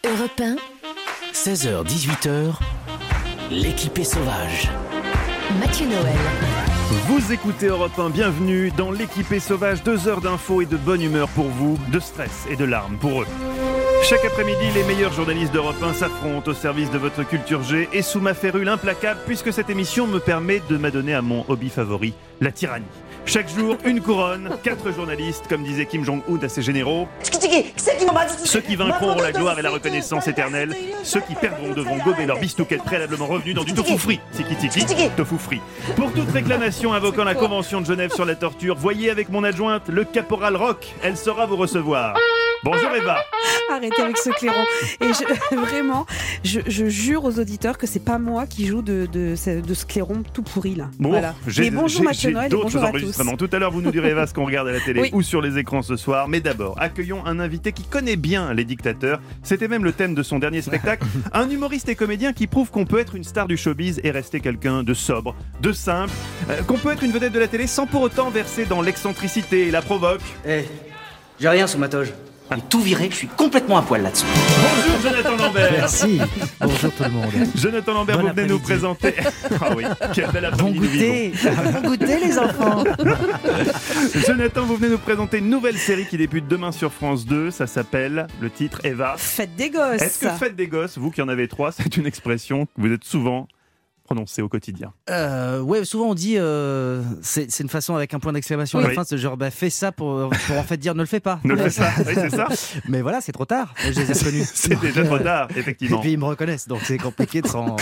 Europe 1, 16h-18h, l'équipée sauvage. Mathieu Noël. Vous écoutez Europe 1, bienvenue dans l'équipée sauvage, 2 heures d'infos et de bonne humeur pour vous, de stress et de larmes pour eux. Chaque après-midi, les meilleurs journalistes d'Europe 1 s'affrontent au service de votre culture G et sous ma férule implacable, puisque cette émission me permet de m'adonner à mon hobby favori, la tyrannie. Chaque jour, une couronne, 4 journalistes, comme disait Kim Jong-un à ses généraux. Ceux qui vaincront auront la gloire et la reconnaissance éternelle. Ceux qui perdront devront gober leur bistouquette préalablement revenue dans du tofu frit. Tiki-tiki, tofu frit. Pour toute réclamation invoquant la Convention de Genève sur la torture, voyez avec mon adjointe, le caporal Rock. Elle saura vous recevoir. Bonjour Eva. Arrêtez avec ce clairon. Et je jure aux auditeurs que c'est pas moi qui joue de ce clairon tout pourri là. Bon, voilà. Bonjour Mathieu Noël et bonjour à tous. Tout à l'heure, vous nous direz Eva ce qu'on regarde à la télé Oui. ou sur les écrans ce soir. Mais d'abord, accueillons un invité qui connaît bien les dictateurs. C'était même le thème de son dernier spectacle. Un humoriste et comédien qui prouve qu'on peut être une star du showbiz et rester quelqu'un de sobre, de simple, qu'on peut être une vedette de la télé sans pour autant verser dans l'excentricité et la provoque. J'ai rien sous ma toge. J'ai tout viré, je suis complètement à poil là-dessus. Bonjour Jonathan Lambert. Merci. Bonjour tout le monde. Jonathan Lambert, Bon vous venez nous après-midi. présenter. Ah oui, quel bel Bon après-midi nous vivons. goûter. Bon goûter les enfants. Jonathan, vous venez nous présenter une nouvelle série qui débute demain sur France 2. Ça s'appelle, le titre Eva. Fête des gosses. Est-ce que fête des gosses, vous qui en avez 3, c'est une expression que vous êtes souvent prononcée au quotidien? Ouais, souvent on dit c'est une façon avec un point d'exclamation à la Oui. fin, c'est genre fais ça pour en fait dire ne le fais pas. Ne le faites pas, oui, c'est ça. Mais voilà, c'est trop tard. Je les ai reconnus. C'est déjà trop tard, Et effectivement. puis ils me reconnaissent, donc c'est compliqué de s'en.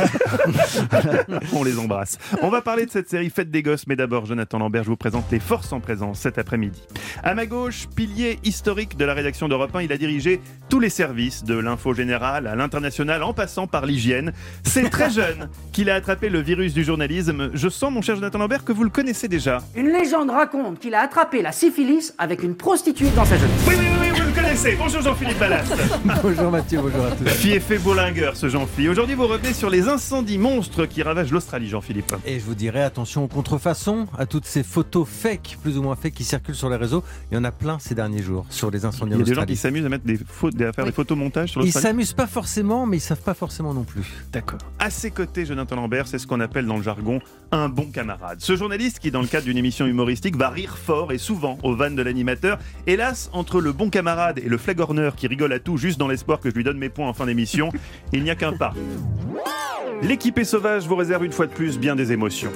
On les embrasse. On va parler de cette série Fête des gosses, mais d'abord, Jonathan Lambert, je vous présente les forces en présence cet après-midi. À ma gauche, pilier historique de la rédaction d'Europe 1, il a dirigé tous les services, de l'info générale à l'international, en passant par l'hygiène. C'est très jeune qu'il a attrapé le virus du journalisme. Je sens, mon cher Jonathan Lambert, que vous le connaissez déjà. Une légende raconte qu'il a attrapé la syphilis avec une prostituée dans sa jeunesse. Oui, vous le connaissez. Bonjour Jean-Philippe Ballas. Bonjour Mathieu, bonjour à tous. Fiefé bourlingueur, ce Jean-Philippe. Aujourd'hui, vous revenez sur les incendies monstres qui ravagent l'Australie, Jean-Philippe. Et je vous dirais attention aux contrefaçons, à toutes ces photos fake, plus ou moins fake, qui circulent sur les réseaux. Il y en a plein ces derniers jours sur les incendies Il y en a des gens Australie. qui s'amusent à mettre à faire des photomontages sur Ils l'Australie. s'amusent pas forcément, mais ils savent pas forcément non plus. D'accord. À ses côtés, Jonathan Lambert, c'est ce qu'on appelle dans le jargon un bon camarade. Ce journaliste qui, dans le cadre d'une émission humoristique, va rire fort et souvent aux vannes de l'animateur. Hélas, entre le bon camarade et le flagorneur qui rigole à tout juste dans l'espoir que je lui donne mes points en fin d'émission, il n'y a qu'un pas. L'équipée sauvage vous réserve une fois de plus bien des émotions.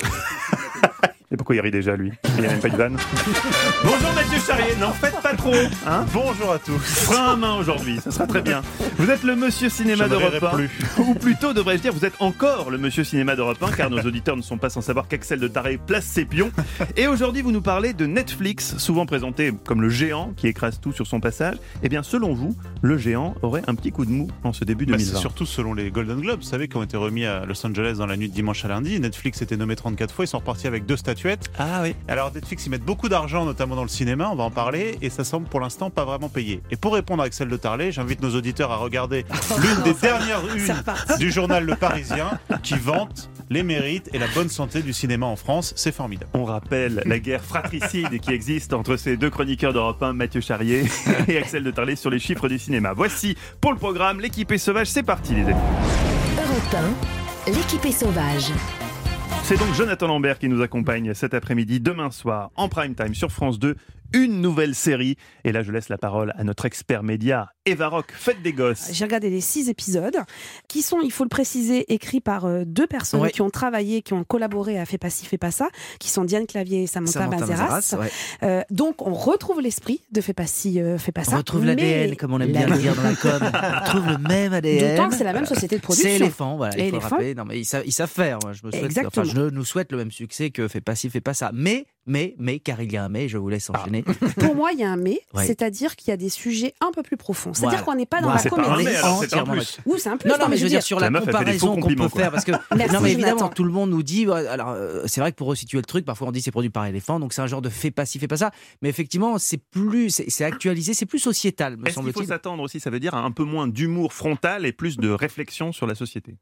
Et pourquoi il rit déjà, lui? Il n'y a même pas de vanne. Bonjour Mathieu Charrier, n'en faites pas trop, hein? Bonjour à tous. Frein à main aujourd'hui, ça sera très bien. Vous êtes le monsieur cinéma Je ne d'Europe rirai 1. plus. Ou plutôt, devrais-je dire, vous êtes encore le monsieur cinéma d'Europe 1, car nos auditeurs ne sont pas sans savoir qu'Axel de Taré place ses pions. Et aujourd'hui, vous nous parlez de Netflix, souvent présenté comme le géant qui écrase tout sur son passage. Eh bien, selon vous, le géant aurait un petit coup de mou en ce début Bah, 2020. c'est surtout selon les Golden Globes, vous savez, qui ont été remis à Los Angeles dans la nuit de dimanche à lundi. Netflix était nommé 34 fois, ils sont repartis avec 2 statuettes. Ah oui. Alors Netflix, ils mettent beaucoup d'argent, notamment dans le cinéma, on va en parler, et ça semble pour l'instant pas vraiment payé. Et pour répondre à Axel de Tarlet, j'invite nos auditeurs à regarder l'une des dernières unes du journal Le Parisien qui vante les mérites et la bonne santé du cinéma en France. C'est formidable. On rappelle la guerre fratricide qui existe entre ces deux chroniqueurs d'Europe 1, Mathieu Charrier et Axel de Tarlet, sur les chiffres du cinéma. Voici pour le programme l'équipée sauvage, c'est parti les amis. Europe 1, l'équipée sauvage. C'est donc Jonathan Lambert qui nous accompagne cet après-midi, demain soir, en prime time sur France 2, une nouvelle série. Et là, je laisse la parole à notre expert média, Eva Rock, Fête des gosses. J'ai regardé les 6 épisodes qui sont, il faut le préciser, écrits par 2 personnes Ouais. qui ont travaillé, qui ont collaboré à Fais pas ci, fais pas ça, qui sont Diane Clavier et Samantha Mazeras. Ouais. Donc on retrouve l'esprit de Fais pas ci, fais pas ça. On retrouve l'ADN, mais comme on aime bien le dire dans la com. On retrouve le même ADN. D'autant que c'est la même société de production. C'est éléphant, voilà. Il faut Éléphant. rappeler. Non, mais ils savent faire. Moi, je nous souhaite le même succès que fais pas ci, fais pas ça. Mais, car il y a un mais, je vous laisse enchaîner. Pour moi, il y a un mais, Ouais. c'est-à-dire qu'il y a des sujets un peu plus profonds. C'est-à-dire Voilà. qu'on n'est pas dans Voilà. la C'est pas un comédie. mais, alors, c'est un Entièrement plus. Ou c'est un plus. Non, mais je veux dire, sur La la meuf a fait des faux comparaison qu'on compliments, peut quoi. faire, parce que Merci, non, mais évidemment, Jonathan. tout le monde nous dit, alors c'est vrai que pour resituer le truc, parfois on dit c'est produit par éléphant, donc c'est un genre de fais pas ci, fais pas ça, mais effectivement, c'est actualisé, c'est plus sociétal, me Est-ce qu'il faut semble-t-il. s'attendre aussi, ça veut dire, à un peu moins d'humour frontal et plus de réflexion sur la société?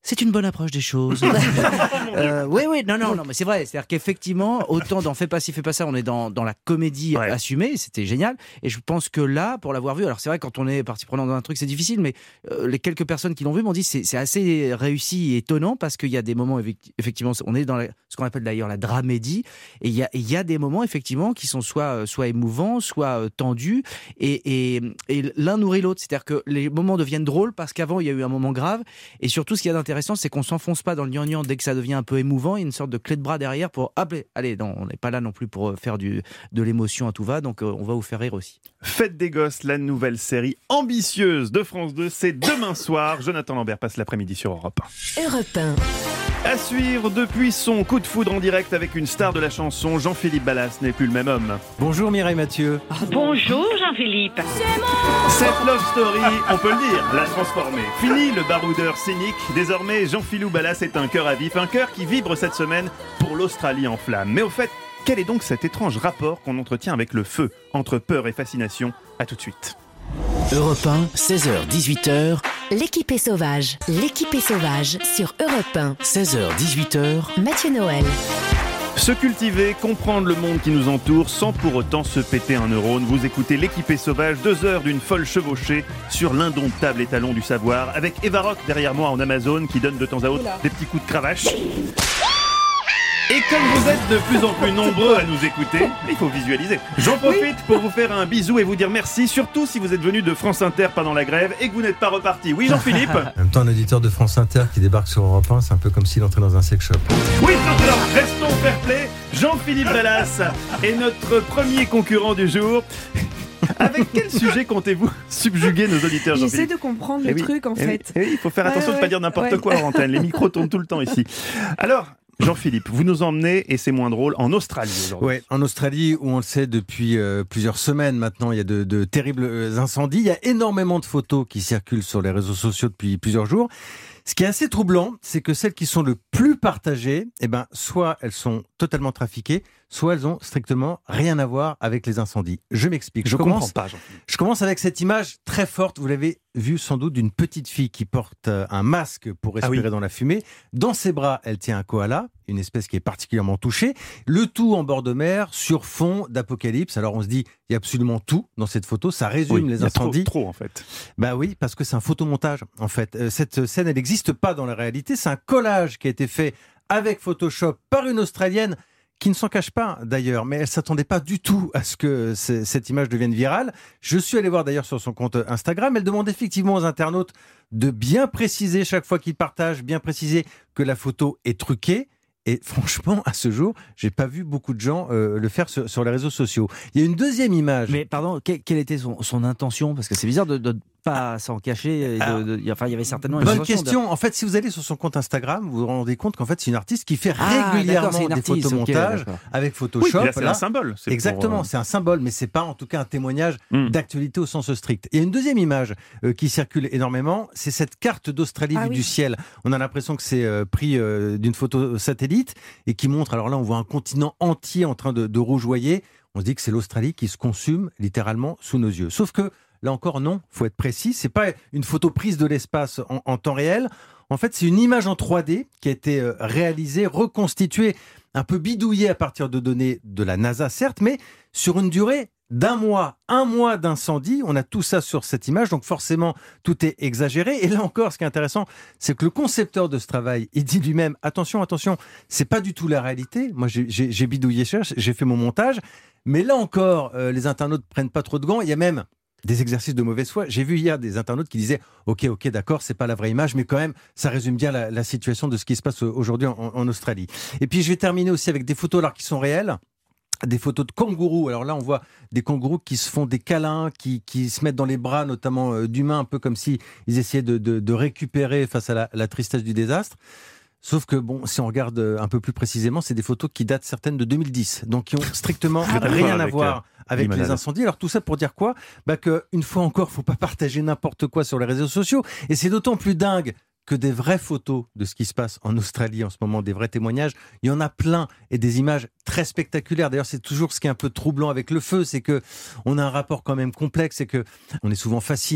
C'est une bonne approche des choses. Oui, non, mais c'est vrai. C'est-à-dire qu'effectivement, autant dans Fais pas ci, fais pas ça, on est dans la comédie assumée, c'était génial. Et je pense que là, pour l'avoir vu, alors c'est vrai, quand on est partie prenante dans un truc, c'est difficile, mais les quelques personnes qui l'ont vu m'ont dit c'est assez réussi et étonnant parce qu'il y a des moments, effectivement, on est dans ce qu'on appelle d'ailleurs la dramédie, et il y a des moments, effectivement, qui sont soit émouvants, soit tendus, et l'un nourrit l'autre. C'est-à-dire que les moments deviennent drôles parce qu'avant, il y a eu un moment grave, et surtout, ce qu'il y a d'intéressant, c'est qu'on s'enfonce pas dans le gnangnan dès que ça devient un peu émouvant. Il y a une sorte de clé de bras derrière pour allez, non, on n'est pas là non plus pour faire de l'émotion à tout va, donc on va vous faire rire aussi. Fête des gosses, la nouvelle série ambitieuse de France 2, c'est demain soir. Jonathan Lambert passe l'après-midi sur Europe 1. Europe 1. À suivre depuis son coup de foudre en direct avec une star de la chanson, Jean-Philippe Ballas n'est plus le même homme. Bonjour Mireille Mathieu. Bonjour Jean-Philippe. Cette love story, on peut le dire, l'a transformé. Fini le baroudeur cynique. Désormais, Jean-Philou Ballas est un cœur à vif, un cœur qui vibre cette semaine pour l'Australie en flammes. Mais au fait, quel est donc cet étrange rapport qu'on entretient avec le feu, entre peur et fascination? À tout de suite. Europe 1, 16h-18h, L'équipe est sauvage. L'équipe est sauvage sur Europe 1. 16h-18h, Mathieu Noël. Se cultiver, comprendre le monde qui nous entoure sans pour autant se péter un neurone. Vous écoutez L'équipée sauvage, 2 heures d'une folle chevauchée sur l'indomptable étalon du savoir, avec Eva Rock derrière moi en Amazon qui donne de temps à autre des petits coups de cravache. Et comme vous êtes de plus en plus nombreux à nous écouter, il faut visualiser. J'en profite pour vous faire un bisou et vous dire merci, surtout si vous êtes venu de France Inter pendant la grève et que vous n'êtes pas reparti. Oui, Jean-Philippe? En même temps, un auditeur de France Inter qui débarque sur Europe 1, c'est un peu comme s'il entrait dans un sex shop. Oui, alors restons fair play. Jean-Philippe Ballas est notre premier concurrent du jour. Avec quel sujet comptez-vous subjuguer nos auditeurs, Jean-Philippe? J'essaie de comprendre le truc, en fait. Il faut faire attention de ne pas dire n'importe quoi en antenne. Les micros tournent tout le temps ici. Alors, Jean-Philippe, vous nous emmenez, et c'est moins drôle, en Australie aujourd'hui. Oui, en Australie, où on le sait depuis plusieurs semaines maintenant, il y a de terribles incendies. Il y a énormément de photos qui circulent sur les réseaux sociaux depuis plusieurs jours. Ce qui est assez troublant, c'est que celles qui sont le plus partagées, soit elles sont totalement trafiquées, soit elles ont strictement rien à voir avec les incendies. Je m'explique. Je commence avec cette image très forte, vous l'avez vue sans doute, d'une petite fille qui porte un masque pour respirer dans la fumée. Dans ses bras, elle tient un koala, une espèce qui est particulièrement touchée. Le tout en bord de mer, sur fond d'apocalypse. Alors on se dit, il y a absolument tout dans cette photo, ça résume les incendies. Il y a trop en fait. Bah oui, parce que c'est un photomontage en fait. Cette scène, elle n'existe pas dans la réalité, c'est un collage qui a été fait avec Photoshop par une Australienne qui ne s'en cache pas d'ailleurs, mais elle ne s'attendait pas du tout à ce que cette image devienne virale. Je suis allé voir d'ailleurs sur son compte Instagram, elle demande effectivement aux internautes de bien préciser chaque fois qu'ils partagent, bien préciser que la photo est truquée. Et franchement, à ce jour, j'ai pas vu beaucoup de gens le faire sur les réseaux sociaux. Il y a une deuxième image. Mais pardon, quelle était son intention? Parce que c'est bizarre de pas s'en cacher. Il y avait certainement une bonne question. En fait, si vous allez sur son compte Instagram, vous vous rendez compte qu'en fait, c'est une artiste qui fait régulièrement des photomontages avec Photoshop. Oui, là, c'est un symbole. Exactement, c'est un symbole, mais c'est pas en tout cas un témoignage d'actualité au sens strict. Il y a une deuxième image qui circule énormément, c'est cette carte d'Australie vue du ciel. On a l'impression que c'est pris d'une photo satellite et qui montre, alors là, on voit un continent entier en train de rougeoyer. On se dit que c'est l'Australie qui se consume littéralement sous nos yeux. Sauf que là encore, non, faut être précis. C'est pas une photo prise de l'espace en temps réel. En fait, c'est une image en 3D qui a été réalisée, reconstituée, un peu bidouillée à partir de données de la NASA, certes, mais sur une durée d'un mois, 1 mois d'incendie. On a tout ça sur cette image, donc forcément, tout est exagéré. Et là encore, ce qui est intéressant, c'est que le concepteur de ce travail, il dit lui-même, attention, c'est pas du tout la réalité. Moi, j'ai bidouillé, j'ai fait mon montage. Mais là encore, les internautes prennent pas trop de gants. Il y a même des exercices de mauvaise foi. J'ai vu hier des internautes qui disaient « Ok, d'accord, c'est pas la vraie image, mais quand même, ça résume bien la situation de ce qui se passe aujourd'hui en Australie. » Et puis, je vais terminer aussi avec des photos alors qui sont réelles. Des photos de kangourous. Alors là, on voit des kangourous qui se font des câlins, qui se mettent dans les bras, notamment d'humains, un peu comme s'ils essayaient de récupérer face à la tristesse du désastre. Sauf que, bon, si on regarde un peu plus précisément, c'est des photos qui datent certaines de 2010, donc qui ont strictement rien à voir avec les incendies. Alors tout ça pour dire quoi? Qu'une fois encore, faut pas partager n'importe quoi sur les réseaux sociaux. Et c'est d'autant plus dingue que des vraies photos de ce qui se passe en Australie en ce moment, des vrais témoignages, il y en a plein et des images très spectaculaires. D'ailleurs, c'est toujours ce qui est un peu troublant avec le feu, c'est que on a un rapport quand même complexe, c'est que on est souvent fasciné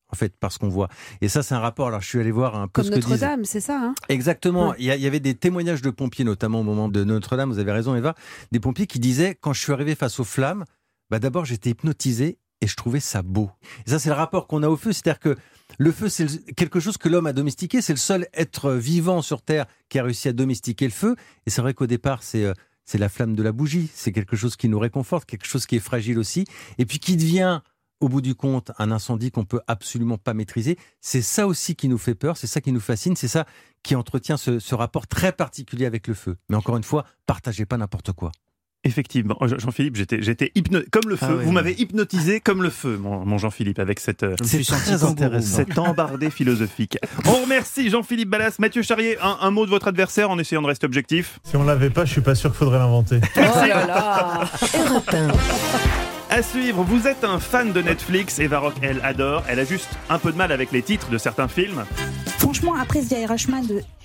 en fait, par ce qu'on voit. Et ça, c'est un rapport. Alors, je suis allé voir un peu comme ce que disent... Notre-Dame, c'est ça, hein? Exactement. Il y avait des témoignages de pompiers, notamment au moment de Notre-Dame, vous avez raison, Eva, des pompiers qui disaient, quand je suis arrivé face aux flammes, d'abord, j'étais hypnotisé et je trouvais ça beau. Et ça, c'est le rapport qu'on a au feu. C'est-à-dire que le feu, c'est quelque chose que l'homme a domestiqué. C'est le seul être vivant sur Terre qui a réussi à domestiquer le feu. Et c'est vrai qu'au départ, c'est la flamme de la bougie. C'est quelque chose qui nous réconforte, quelque chose qui est fragile aussi. Et puis qui devient, au bout du compte, un incendie qu'on peut absolument pas maîtriser. C'est ça aussi qui nous fait peur, c'est ça qui nous fascine, c'est ça qui entretient ce rapport très particulier avec le feu. Mais encore une fois, partagez pas n'importe quoi. Effectivement, Jean-Philippe, j'étais comme le feu. Vous m'avez hypnotisé comme le feu, mon Jean-Philippe, avec cette embardée philosophique. On remercie Jean-Philippe Ballas. Mathieu Charrier, un mot de votre adversaire en essayant de rester objectif. Si on l'avait pas, je suis pas sûr qu'il faudrait l'inventer. Oh là là. Europe 1. À suivre, vous êtes un fan de Netflix. Eva Rock, elle adore. Elle a juste un peu de mal avec les titres de certains films. Franchement, après The Irishman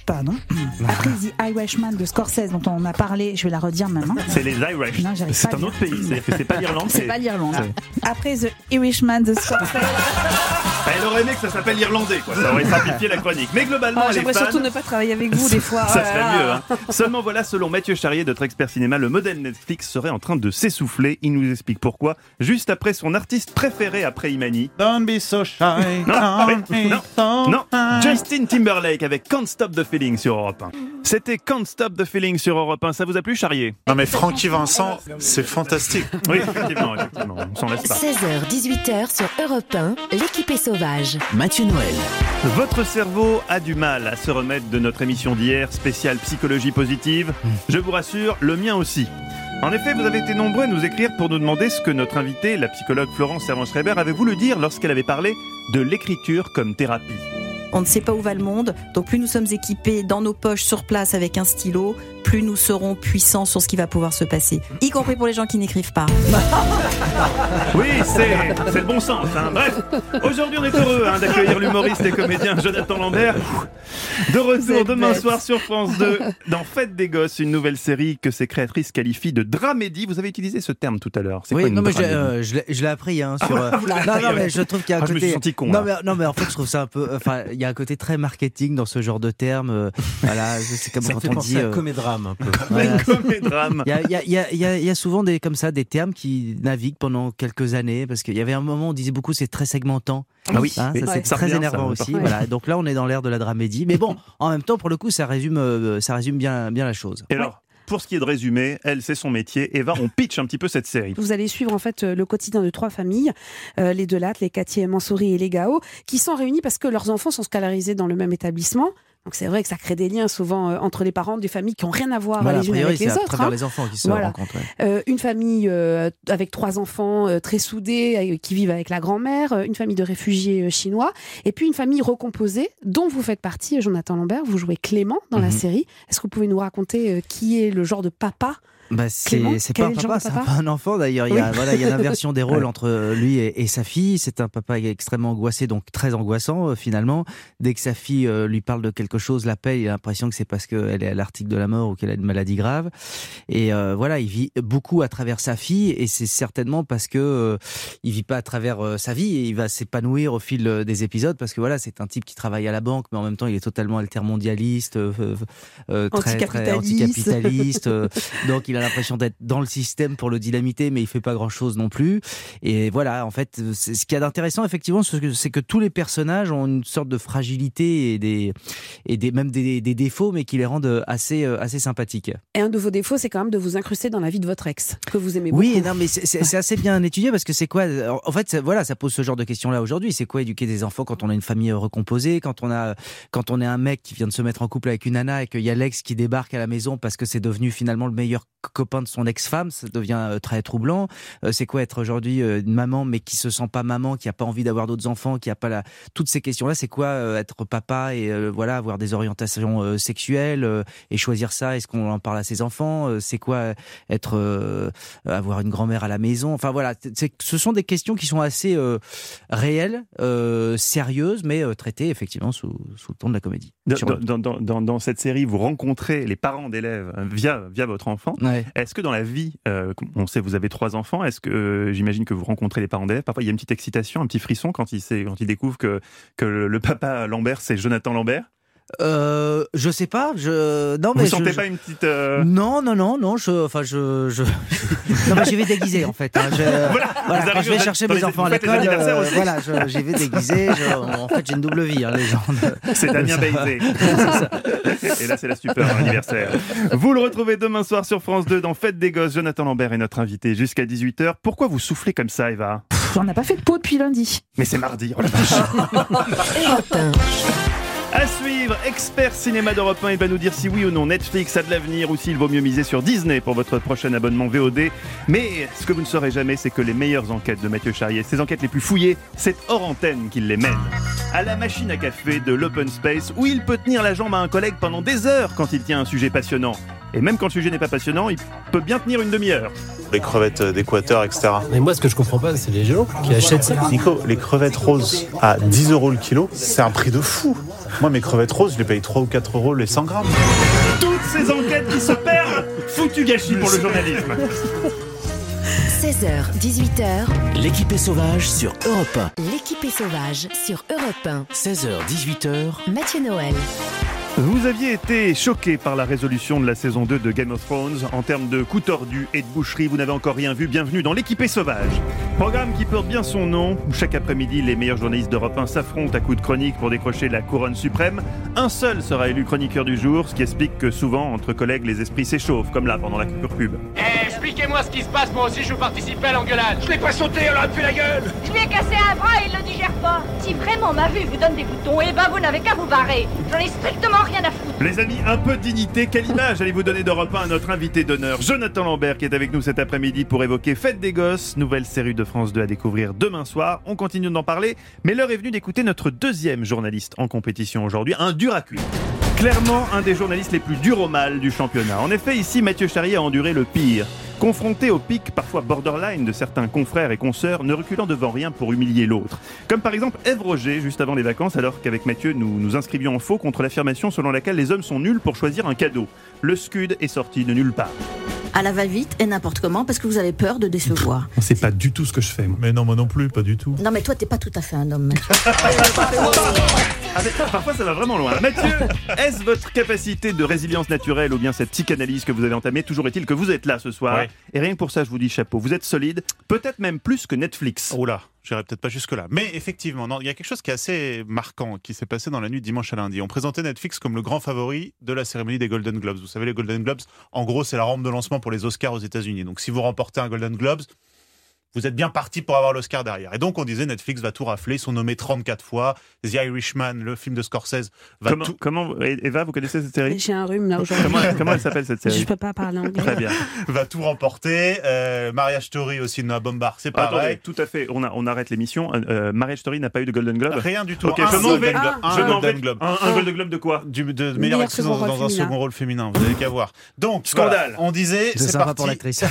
de Scorsese, dont on a parlé, je vais la redire maintenant. C'est les Irish. Non, c'est un autre pays. C'est pas l'Irlande. C'est pas l'Irlande. Après The Irishman de Scorsese. Elle aurait aimé que ça s'appelle l'Irlandais, quoi. Ça aurait simplifié la chronique. Mais globalement, elle est j'aimerais fan. surtout ne pas travailler avec vous des fois. Ça serait mieux. Hein. Seulement voilà, selon Mathieu Charrier, notre expert cinéma, le modèle Netflix serait en train de s'essouffler. Il nous explique pourquoi. Juste après son artiste préféré après Imani. Don't be so shy. Non. Justin Timberlake avec Can't Stop the Feeling sur Europe 1. C'était Can't Stop the Feeling sur Europe 1. Ça vous a plu, Charrier? Non mais Francky Vincent, c'est fantastique. Oui, effectivement, on s'en laisse pas. 16h, 18h sur Europe 1, l'équipe est sauvage. Mathieu Noël. Votre cerveau a du mal à se remettre de notre émission d'hier, spéciale psychologie positive. Je vous rassure, le mien aussi. En effet, vous avez été nombreux à nous écrire pour nous demander ce que notre invitée, la psychologue Florence Servan-Schreiber, avait voulu dire lorsqu'elle avait parlé de l'écriture comme thérapie. On ne sait pas où va le monde, donc plus nous sommes équipés dans nos poches sur place avec un stylo, plus nous serons puissants sur ce qui va pouvoir se passer, y compris pour les gens qui n'écrivent pas. Oui, c'est le bon sens. Hein. Bref, aujourd'hui on est heureux d'accueillir l'humoriste et comédien Jonathan Lambert. De retour demain soir sur France 2 dans Fête des Gosses, une nouvelle série que ses créatrices qualifient de dramédie. Vous avez utilisé ce terme tout à l'heure. C'est quoi une dramédie? Je l'ai appris sur. Non, mais je trouve qu'il y a un côté. Je me suis senti con. Non, mais en fait, je trouve ça un peu. Enfin, il y a un côté très marketing dans ce genre de termes. Voilà, c'est comme ça quand fait on penser dit. à comédrame un peu. Voilà. Comédrame. Il y a souvent comme ça des termes qui naviguent pendant quelques années parce qu'il y avait un moment où on disait beaucoup c'est très segmentant. Ah oui, ça c'est très énervant aussi. Voilà. Donc là on est dans l'ère de la dramédie. Mais bon, en même temps pour le coup ça résume bien la chose. Et alors, pour ce qui est de résumer, elle c'est son métier. Eva, on pitch un petit peu cette série. Vous allez suivre en fait le quotidien de 3 familles, les Delatte, les Cattier, Mansouri et les Gao, qui sont réunis parce que leurs enfants sont scolarisés dans le même établissement. Donc c'est vrai que ça crée des liens souvent entre les parents des familles qui n'ont rien à voir les unes avec les autres. C'est à travers les enfants qui se rencontrent. Une famille avec 3 enfants très soudés qui vivent avec la grand-mère, une famille de réfugiés chinois, et puis une famille recomposée dont vous faites partie, Jonathan Lambert. Vous jouez Clément dans la série. Est-ce que vous pouvez nous raconter qui est le genre de papa? C'est pas un papa, c'est pas un enfant d'ailleurs. Il y a une inversion des rôles entre lui et sa fille. C'est un papa extrêmement angoissé, donc très angoissant finalement. Dès que sa fille lui parle de quelque chose, l'appelle, il a l'impression que c'est parce qu'elle est à l'article de la mort ou qu'elle a une maladie grave. Et il vit beaucoup à travers sa fille, et c'est certainement parce que il vit pas à travers sa vie, et il va s'épanouir au fil des épisodes parce que c'est un type qui travaille à la banque, mais en même temps il est totalement altermondialiste, très anticapitaliste. Donc il a l'impression d'être dans le système pour le dynamiter, mais il fait pas grand chose non plus. Et voilà, en fait, ce qu'il y a d'intéressant, effectivement, c'est que tous les personnages ont une sorte de fragilité et même des défauts, mais qui les rendent assez sympathiques. Et un de vos défauts, c'est quand même de vous incruster dans la vie de votre ex, que vous aimez beaucoup. Oui, non, mais c'est assez bien étudié parce que c'est quoi? En fait, ça pose ce genre de questions-là aujourd'hui. C'est quoi éduquer des enfants quand on a une famille recomposée, quand on est un mec qui vient de se mettre en couple avec une nana et qu'il y a l'ex qui débarque à la maison parce que c'est devenu finalement le meilleur copain de son ex-femme, ça devient très troublant. C'est quoi être aujourd'hui une maman mais qui se sent pas maman, qui a pas envie d'avoir d'autres enfants, qui a pas toutes ces questions-là. C'est quoi être papa et avoir des orientations sexuelles et choisir ça? Est-ce qu'on en parle à ses enfants? C'est quoi être avoir une grand-mère à la maison? Enfin voilà, ce sont des questions qui sont assez réelles, sérieuses, mais traitées effectivement sous le ton de la comédie. Dans cette série, vous rencontrez les parents d'élèves via votre enfant. Ouais. Ouais. Est-ce que dans la vie, on sait vous avez 3 enfants, est-ce que j'imagine que vous rencontrez les parents d'élèves, parfois il y a une petite excitation, un petit frisson quand ils découvrent que le papa Lambert, c'est Jonathan Lambert? Je sais pas. Non, vous sentez pas une petite Non. Non, j'y vais déguisé en fait. Hein. Voilà, quand je vais chercher mes enfants à l'école, j'y vais déguisé. En fait, j'ai une double vie, hein, les gens. C'est Damien Baizé. Et là, c'est la stupeur à l'anniversaire. Vous le retrouvez demain soir sur France 2 dans Fête des Gosses. Jonathan Lambert est notre invité jusqu'à 18h. Pourquoi vous soufflez comme ça, Eva? On n'a pas fait de pot depuis lundi. Mais c'est mardi. Oh la vache. À suivre, expert cinéma d'Europe 1, il va nous dire si oui ou non Netflix a de l'avenir ou s'il vaut mieux miser sur Disney pour votre prochain abonnement VOD. Mais ce que vous ne saurez jamais, c'est que les meilleures enquêtes de Mathieu Charrier, ces enquêtes les plus fouillées, c'est hors antenne qu'il les mène. À la machine à café de l'Open Space, où il peut tenir la jambe à un collègue pendant des heures quand il tient un sujet passionnant. Et même quand le sujet n'est pas passionnant, il peut bien tenir une demi-heure. Les crevettes d'Équateur, etc. Mais moi, ce que je comprends pas, c'est les gens qui achètent ça. Nico, les crevettes roses à 10 € le kilo, c'est un prix de fou. Moi, mes crevettes roses, je les paye 3 ou 4 € les 100 grammes. Toutes ces enquêtes qui se perdent, foutu gâchis pour le journalisme. 16h, 18h. L'équipée sauvage sur Europe 1. L'équipée sauvage sur Europe 1. 16h, 18h. Mathieu Noël. Vous aviez été choqué par la résolution de la saison 2 de Game of Thrones. En termes de coups tordus et de boucherie, vous n'avez encore rien vu. Bienvenue dans l'équipée sauvage. Programme qui porte bien son nom. Chaque après-midi, les meilleurs journalistes d'Europe 1 s'affrontent à coups de chronique pour décrocher la couronne suprême. Un seul sera élu chroniqueur du jour, ce qui explique que souvent, entre collègues, les esprits s'échauffent, comme là, pendant la coupure pub. Expliquez-moi ce qui se passe, moi aussi je veux participer à l'engueulade. Je l'ai pas sauté, on a fait la gueule. Je lui ai cassé un bras et il le digère pas. Si vraiment ma vue vous donne des boutons, eh ben vous n'avez qu'à vous barrer. J'en ai strictement rien à foutre. Les amis, un peu de dignité. Quelle image allez-vous donner d'Europe 1 à notre invité d'honneur, Jonathan Lambert, qui est avec nous cet après-midi pour évoquer Fête des Gosses, nouvelle série de France 2 à découvrir demain soir. On continue d'en parler, mais l'heure est venue d'écouter notre deuxième journaliste en compétition aujourd'hui, un dur à cuire. Clairement, un des journalistes les plus durs au mal du championnat. En effet, ici, Mathieu Charrier a enduré le pire. Confronté au pic parfois borderline de certains confrères et consoeurs, ne reculant devant rien pour humilier l'autre. Comme par exemple Ève Roger, juste avant les vacances, alors qu'avec Mathieu, nous nous inscrivions en faux contre l'affirmation selon laquelle les hommes sont nuls pour choisir un cadeau. Le scud est sorti de nulle part. À la va-vite et n'importe comment parce que vous avez peur de décevoir. C'est pas du tout ce que je fais, moi. Mais non, moi non plus, pas du tout. Non mais toi t'es pas tout à fait un homme, Mathieu. Parfois ça va vraiment loin. Mathieu, est-ce votre capacité de résilience naturelle ou bien cette psychanalyse que vous avez entamée? Toujours est-il que vous êtes là ce soir. Ouais. Et rien que pour ça je vous dis chapeau. Vous êtes solide, peut-être même plus que Netflix. Oh là, j'irai peut-être pas jusque-là. Mais effectivement, il y a quelque chose qui est assez marquant qui s'est passé dans la nuit de dimanche à lundi. On présentait Netflix comme le grand favori de la cérémonie des Golden Globes. Vous savez, les Golden Globes, en gros, c'est la rampe de lancement pour les Oscars aux États-Unis. Donc si vous remportez un Golden Globes, vous êtes bien parti pour avoir l'Oscar derrière. Et donc, on disait, Netflix va tout rafler. Ils sont nommés 34 fois. The Irishman, le film de Scorsese, va tout... Comment, Eva, vous connaissez cette série? J'ai un rhume, là, aujourd'hui. Comment elle s'appelle, cette série? Je peux pas parler anglais. Très bien. Va tout remporter. Marriage Story aussi de Noah Baumbach, c'est pareil. Attendez, tout à fait. On arrête l'émission. Marriage Story n'a pas eu de Golden Globe? Rien du tout. Okay, un Golden Globe. Un Golden Globe de quoi? De meilleure actrice dans un second rôle féminin. Vous n'avez qu'à voir. Donc, scandale. Voilà, on disait, c'est parti. Pour l'actrice.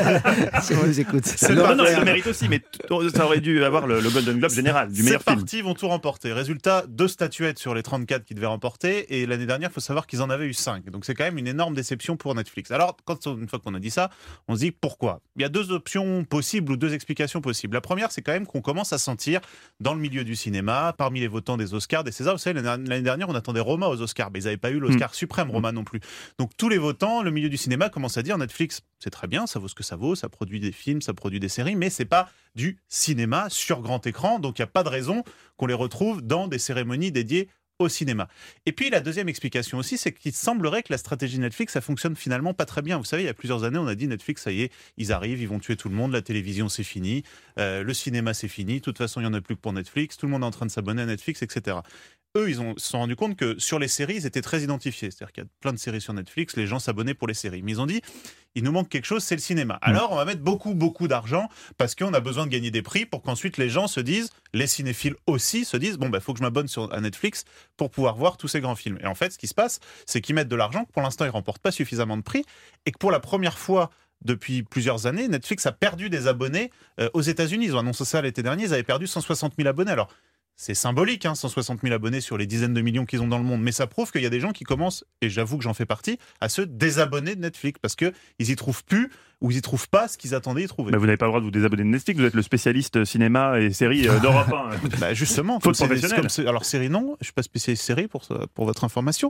Si on nous écoute. Non, elle le mérite aussi, mais ça aurait dû avoir le Golden Globe général du meilleur film. C'est parti, ils vont tout remporter. Résultat, 2 statuettes sur les 34 qu'ils devaient remporter. Et l'année dernière, il faut savoir qu'ils en avaient eu 5. Donc c'est quand même une énorme déception pour Netflix. Alors, une fois qu'on a dit ça, on se dit pourquoi? Il y a 2 options possibles ou 2 explications possibles. La première, c'est quand même qu'on commence à sentir dans le milieu du cinéma, parmi les votants des Oscars, des Césars. Vous savez, l'année dernière, on attendait Roma aux Oscars, mais ils n'avaient pas eu l'Oscar suprême, Roma non plus. Donc tous les votants, le milieu du cinéma commence à dire Netflix, c'est très bien, ça vaut ce que ça vaut, ça produit des films, ça produit des séries, mais c'est pas du cinéma sur grand écran, donc il n'y a pas de raison qu'on les retrouve dans des cérémonies dédiées au cinéma. Et puis la deuxième explication aussi, c'est qu'il semblerait que la stratégie Netflix, ça fonctionne finalement pas très bien. Vous savez, il y a plusieurs années, on a dit Netflix, ça y est, ils arrivent, ils vont tuer tout le monde, la télévision c'est fini, le cinéma c'est fini, de toute façon il n'y en a plus que pour Netflix, tout le monde est en train de s'abonner à Netflix, etc. Eux, ils se sont rendus compte que sur les séries, ils étaient très identifiés. C'est-à-dire qu'il y a plein de séries sur Netflix, les gens s'abonnaient pour les séries. Mais ils ont dit, il nous manque quelque chose, c'est le cinéma. Alors, on va mettre beaucoup d'argent parce qu'on a besoin de gagner des prix pour qu'ensuite les gens se disent, les cinéphiles aussi se disent, bon, faut que je m'abonne à Netflix pour pouvoir voir tous ces grands films. Et en fait, ce qui se passe, c'est qu'ils mettent de l'argent, que pour l'instant, ils ne remportent pas suffisamment de prix et que pour la première fois depuis plusieurs années, Netflix a perdu des abonnés aux États-Unis. Ils ont annoncé ça l'été dernier, ils avaient perdu 160 000 abonnés. Alors, c'est symbolique, 160 000 abonnés sur les dizaines de millions qu'ils ont dans le monde, mais ça prouve qu'il y a des gens qui commencent, et j'avoue que j'en fais partie, à se désabonner de Netflix parce qu'ils y trouvent plus ou ils y trouvent pas ce qu'ils attendaient y trouver. Vous n'avez pas le droit de vous désabonner de Netflix, vous êtes le spécialiste cinéma et séries d'Europe 1. Justement, faute professionnelle. Alors série non, je suis pas spécialiste série pour votre information.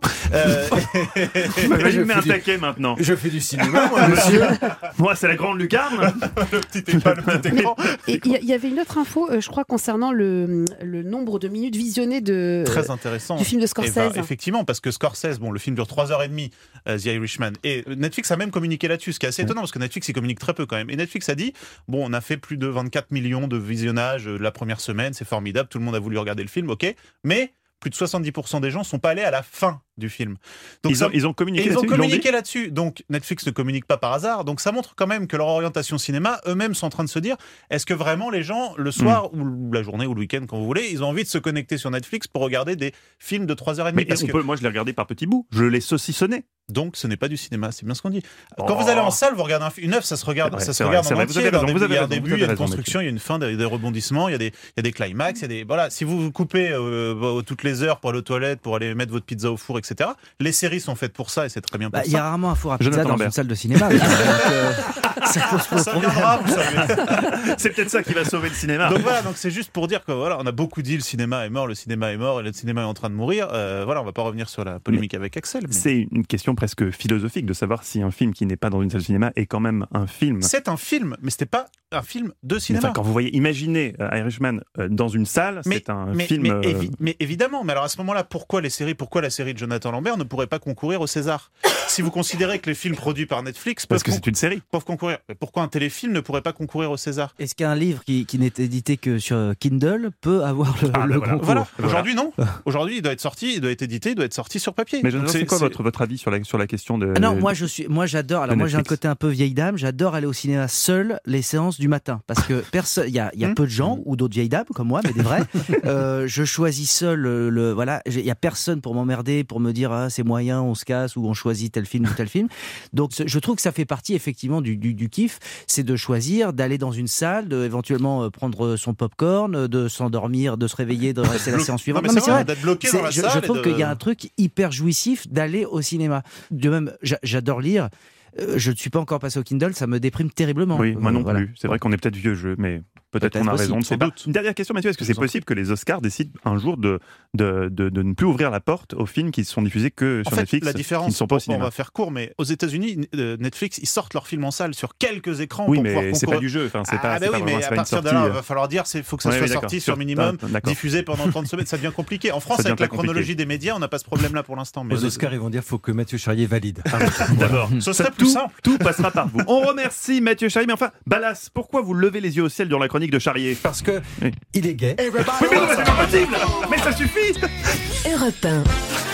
Je mets un taquet maintenant. Je fais du cinéma, moi, monsieur. Moi, c'est la grande lucarne. Le petit écran. Et il y avait une autre info, je crois, concernant le nombre de minutes visionnées très intéressant. Du film de Scorsese. Effectivement, parce que Scorsese, le film dure 3h30, The Irishman, et Netflix a même communiqué là-dessus, ce qui est assez étonnant, parce que Netflix, il communique très peu quand même. Et Netflix a dit, on a fait plus de 24 millions de visionnages la première semaine, c'est formidable, tout le monde a voulu regarder le film, ok, mais plus de 70% des gens ne sont pas allés à la fin du film. Donc ils ont communiqué là-dessus. Donc Netflix ne communique pas par hasard. Donc ça montre quand même que leur orientation cinéma, eux-mêmes sont en train de se dire, est-ce que vraiment les gens, le soir ou la journée ou le week-end, quand vous voulez, ils ont envie de se connecter sur Netflix pour regarder des films de 3h30 Moi, je l'ai regardé par petits bouts. Je l'ai saucissonné. Donc ce n'est pas du cinéma, c'est bien ce qu'on dit. Quand vous allez en salle, vous regardez une œuvre, ça se regarde, en entier. Il y a un début, il y a une construction, il y a une fin, il y a des rebondissements, il y a des climax, il y a des voilà. Si vous coupez toutes les heures pour aller aux toilettes, pour aller mettre votre pizza au four, etc. Les séries sont faites pour ça et c'est très bien pour ça. Il y a rarement un four à pizza dans une salle de cinéma. Ça viendra, vous savez. C'est peut-être ça qui va sauver le cinéma. Donc voilà, c'est juste pour dire que voilà, on a beaucoup dit le cinéma est mort et le cinéma est en train de mourir. Voilà, on va pas revenir sur la polémique avec Axel. C'est une question presque philosophique de savoir si un film qui n'est pas dans une salle de cinéma est quand même un film. C'est un film, mais c'était pas un film de cinéma. Quand vous voyez, imaginez Irishman dans une salle, c'est un film. Mais évidemment, mais alors à ce moment-là, pourquoi la série de Jonathan Lambert ne pourrait pas concourir au César? Si vous considérez que les films produits par Netflix parce que c'est une série peuvent concourir, pourquoi un téléfilm ne pourrait pas concourir au César? Est-ce qu'un livre qui n'est édité que sur Kindle peut avoir le concours? Voilà. Aujourd'hui non. Aujourd'hui il doit être sorti, il doit être édité, il doit être sorti sur papier. Mais c'est quoi votre avis sur la question de... Non, moi j'adore. Alors moi j'ai un côté un peu vieille dame. J'adore aller au cinéma seul les séances du matin parce que personne, il y a peu de gens ou d'autres vieilles dames comme moi, mais des vrais. Je choisis seul voilà. Il y a personne pour m'emmerder, pour me dire c'est moyen, on se casse ou on choisit tel film ou tel film. Donc je trouve que ça fait partie effectivement du kiff, c'est de choisir, d'aller dans une salle, éventuellement prendre son popcorn, de s'endormir, de se réveiller, de rester la séance suivante. Non, mais c'est vrai, d'être bloqué dans la salle. Je trouve qu'il y a un truc hyper jouissif d'aller au cinéma. De même, j'adore lire. Je ne suis pas encore passé au Kindle, ça me déprime terriblement. Oui, moi non plus. C'est vrai qu'on est peut-être vieux jeu, mais peut-être qu'on a raison. Une dernière question, Mathieu, est-ce que c'est possible que les Oscars décident un jour de ne plus ouvrir la porte aux films qui sont diffusés que sur Netflix, la différence, qui ne sont pas au cinéma? On va faire court, mais aux États-Unis, Netflix, ils sortent leurs films en salle sur quelques écrans pour pouvoir concourir. Oui, mais c'est pas du jeu. Enfin, c'est pas oui, mais à partir de là, il va falloir dire, il faut que ça soit sorti sur minimum, diffusé pendant 30 semaines. Ça devient compliqué. En France, avec la chronologie des médias, on n'a pas ce problème-là pour l'instant. Aux Oscars, ils vont dire, faut que Mathieu Charrier valide. D'abord, ce serait plus simple. Tout passera par vous. On remercie Mathieu Charrier, mais enfin, Ballas, pourquoi vous levez les yeux au ciel durant la chronique de Charrier? Parce que il est gay. Mais non, c'est pas possible. Mais ça suffit. Europe 1.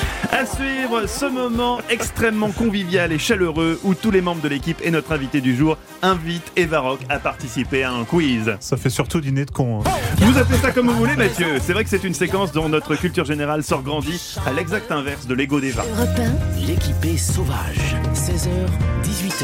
À suivre ce moment extrêmement convivial et chaleureux où tous les membres de l'équipe et notre invité du jour invitent Eva Rock à participer à un quiz. Ça fait surtout dîner de con. Vous appelez ça comme vous voulez, Mathieu. C'est vrai que c'est une séquence dont notre culture générale sort grandie à l'exact inverse de l'ego d'Eva. Europe 1. L'équipée sauvage. 16h, 18h.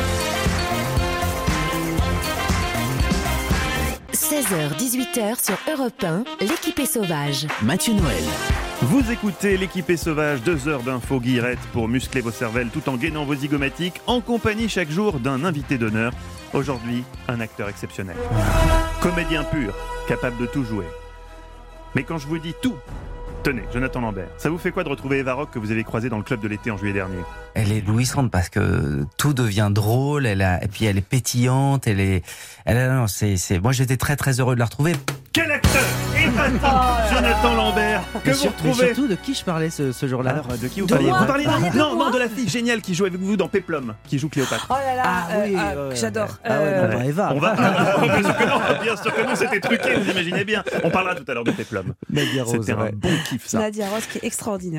16h, 18h sur Europe 1, l'équipée sauvage. Mathieu Noël. Vous écoutez l'équipée sauvage, 2 heures d'infos guillerettes pour muscler vos cervelles tout en gainant vos zygomatiques, en compagnie chaque jour d'un invité d'honneur. Aujourd'hui, un acteur exceptionnel. Comédien pur, capable de tout jouer. Mais quand je vous dis tout, tenez, Jonathan Lambert, ça vous fait quoi de retrouver Eva Rock que vous avez croisée dans le club de l'été en juillet dernier? Elle est éblouissante parce que tout devient drôle, et puis elle est pétillante, moi j'étais très très heureux de la retrouver. Quel acteur épatant, Jonathan Lambert, que vous retrouvez. Mais surtout, de qui je parlais ce jour-là? Alors, de qui vous parliez? Vous parliez non, de la fille géniale qui joue avec vous dans Péplum, qui joue Cléopâtre. Oh là là, j'adore. Eva. Bien sûr que non, c'était truqué, vous imaginez bien. On parlera tout à l'heure de Péplum. Nadia Rose. C'était un bon kiff, ça. Nadia Rose qui est extraordinaire.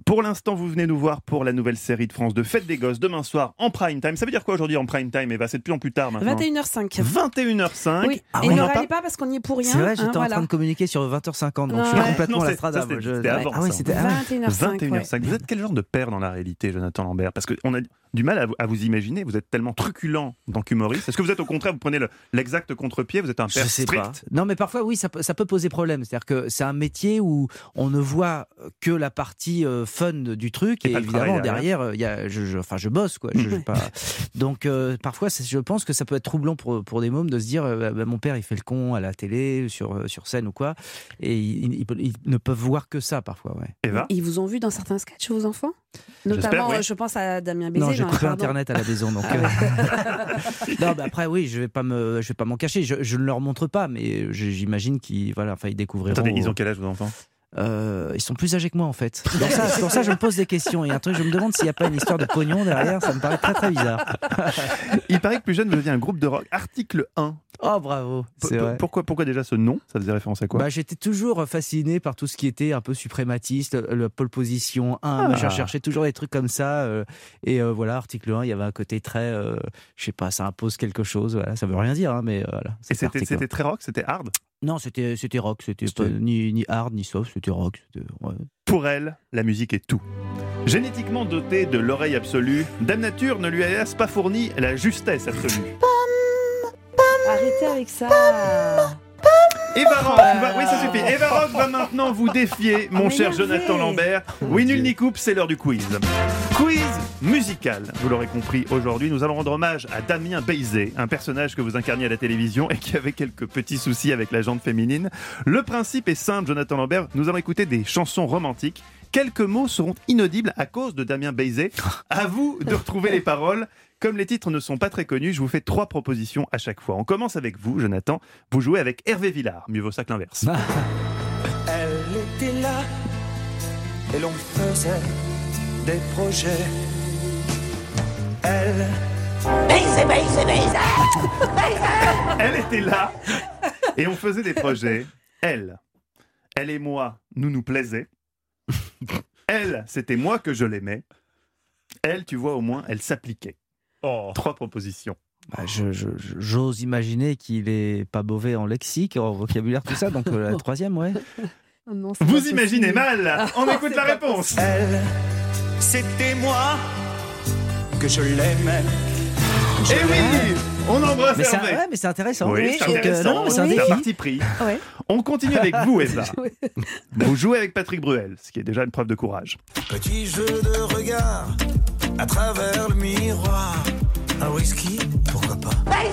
Pour l'instant, vous venez nous voir pour la nouvelle série de France 2, Fête des Gosses, demain soir en prime time. Ça veut dire quoi aujourd'hui en prime time, Eva? C'est de plus en plus tard maintenant. 21h05. 21h05. Oui, et ne râlez pas parce qu'on n'y est pour rien. C'est vrai, j'étais en train de communiquer sur 20h50, donc je suis complètement à la strada. C'était avant. Ah oui, c'était 21h05. 21h05. Vous êtes quel genre de père dans la réalité, Jonathan Lambert? Parce qu'on a du mal à vous imaginer. Vous êtes tellement truculent en tant qu'humoriste. Est-ce que vous êtes au contraire, vous prenez l'exact contre-pied, vous êtes un père strict? Pas. Non, mais parfois, oui, ça peut poser problème. C'est-à-dire que c'est un métier où on ne voit que la partie fun du truc, et évidemment, derrière, je bosse, quoi. Donc, parfois, je pense que ça peut être troublant pour des mômes de se dire mon père, il fait le con à la télé, sur scène ou quoi, et ils ne peuvent voir que ça, parfois. Ouais. Eva? Ils vous ont vu dans certains sketchs, vos enfants? Notamment, oui. Je pense à Damien Bézé. Non, j'ai coupé Internet à la maison, donc. Non, bah après, oui, je vais pas m'en cacher. Je ne leur montre pas, mais j'imagine qu'ils découvriront. Attendez, ils ont quel âge, vos enfants? Ils sont plus âgés que moi, en fait. C'est pour ça que je me pose des questions. Il y a un truc, je me demande s'il n'y a pas une histoire de pognon derrière. Ça me paraît très très bizarre. Il paraît que plus jeune, vous aviez un groupe de rock, Article 1. Oh, bravo. C'est vrai. Pourquoi déjà ce nom? Ça faisait référence à quoi? J'étais toujours fasciné par tout ce qui était un peu suprématiste, la pole position 1. Je cherchais toujours des trucs comme ça. Et voilà, Article 1, il y avait un côté très. Je sais pas, ça impose quelque chose. Voilà, ça veut rien dire, hein, mais voilà. Et c'était très rock? C'était hard? Non, c'était rock. C'était pas ni hard ni soft, c'était rock. Ouais. Pour elle, la musique est tout. Génétiquement dotée de l'oreille absolue, Dame Nature ne lui a hélas pas fourni la justesse absolue. Arrêtez avec ça. Eva Rock, oui ça suffit. Eva Rock va maintenant vous défier, mon cher Jonathan Lambert. Oui, nul ni coupe, c'est l'heure du quiz. Quiz musical. Vous l'aurez compris, aujourd'hui, nous allons rendre hommage à Damien Bézé, un personnage que vous incarniez à la télévision et qui avait quelques petits soucis avec la jante féminine. Le principe est simple, Jonathan Lambert. Nous allons écouter des chansons romantiques. Quelques mots seront inaudibles à cause de Damien Bézé. À vous de retrouver les paroles. Comme les titres ne sont pas très connus, je vous fais 3 propositions à chaque fois. On commence avec vous, Jonathan. Vous jouez avec Hervé Villard. Mieux vaut ça que l'inverse. Elle était là et l'on faisait des projets. Elle... Elle était là et on faisait des projets. Elle et moi, nous plaisait. Elle, c'était moi que je l'aimais. Elle, tu vois, au moins, elle s'appliquait. 3 propositions. J'ose imaginer qu'il est pas mauvais en lexique, en vocabulaire, tout ça, donc la 3e, ouais. Non, vous imaginez mal. On écoute la réponse. Elle, c'était moi que je l'aimais. Eh oui, on embrasse Hervé. Mais c'est intéressant. Oui, c'est intéressant. C'est un parti pris. Ouais. On continue avec vous, Eva. Vous jouez avec Patrick Bruel, ce qui est déjà une preuve de courage. Petit jeu de regard à travers le miroir. Un whisky, pourquoi pas?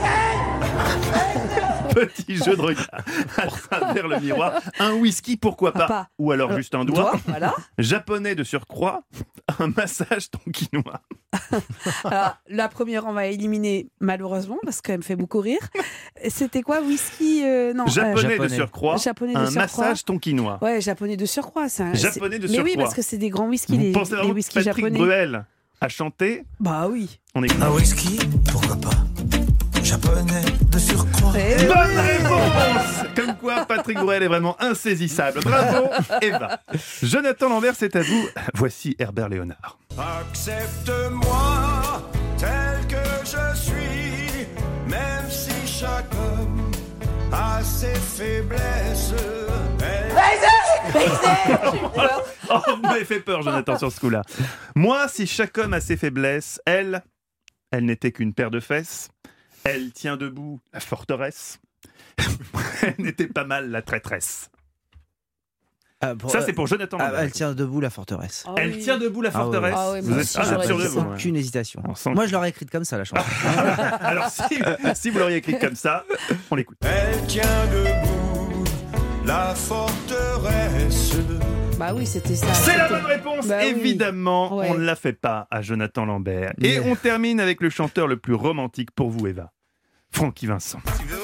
Petit jeu de regard à travers le miroir. Un whisky, pourquoi pas? Ou alors juste un doigt. Voilà. Japonais de surcroît. Un massage tonkinois. Alors, la première, on va éliminer malheureusement parce qu'elle me fait beaucoup rire. C'était quoi, whisky? Non. Japonais de surcroît. Un massage tonkinois. Ouais, japonais de surcroît. Japonais de surcroît. Mais oui, parce que c'est des grands whiskies. Vous pensez les whiskies Patrick japonais. Bruel a chanté? Bah oui. On écoute. Un whisky, pourquoi pas? Japonais de surcroît. Bonne réponse. Comme quoi, Patrick Bruel est vraiment insaisissable. Bravo, Eva. Jonathan Lambert, c'est à vous. Voici Herbert Léonard. Accepte-moi tel que je suis, même si chaque homme a ses faiblesses. Oh, vous m'avez fait peur, Jonathan, sur ce coup-là. Moi, si chaque homme a ses faiblesses, elle n'était qu'une paire de fesses. Elle tient debout la forteresse. Elle n'était pas mal la traîtresse. Ça, c'est pour Jonathan Lambert. Elle tient debout la forteresse. Oh, elle tient debout la forteresse. Ah oui, vous êtes sûr de vous? Aucune hésitation. Moi, je l'aurais écrite comme ça, la chanson. Alors, si vous l'auriez écrite comme ça, on l'écoute. Elle tient debout la forteresse. Bah oui, c'était ça. C'est la bonne réponse. Bah évidemment, oui. on ne la fait pas à Jonathan Lambert. Et on termine avec le chanteur le plus romantique pour vous, Eva. Francky Vincent.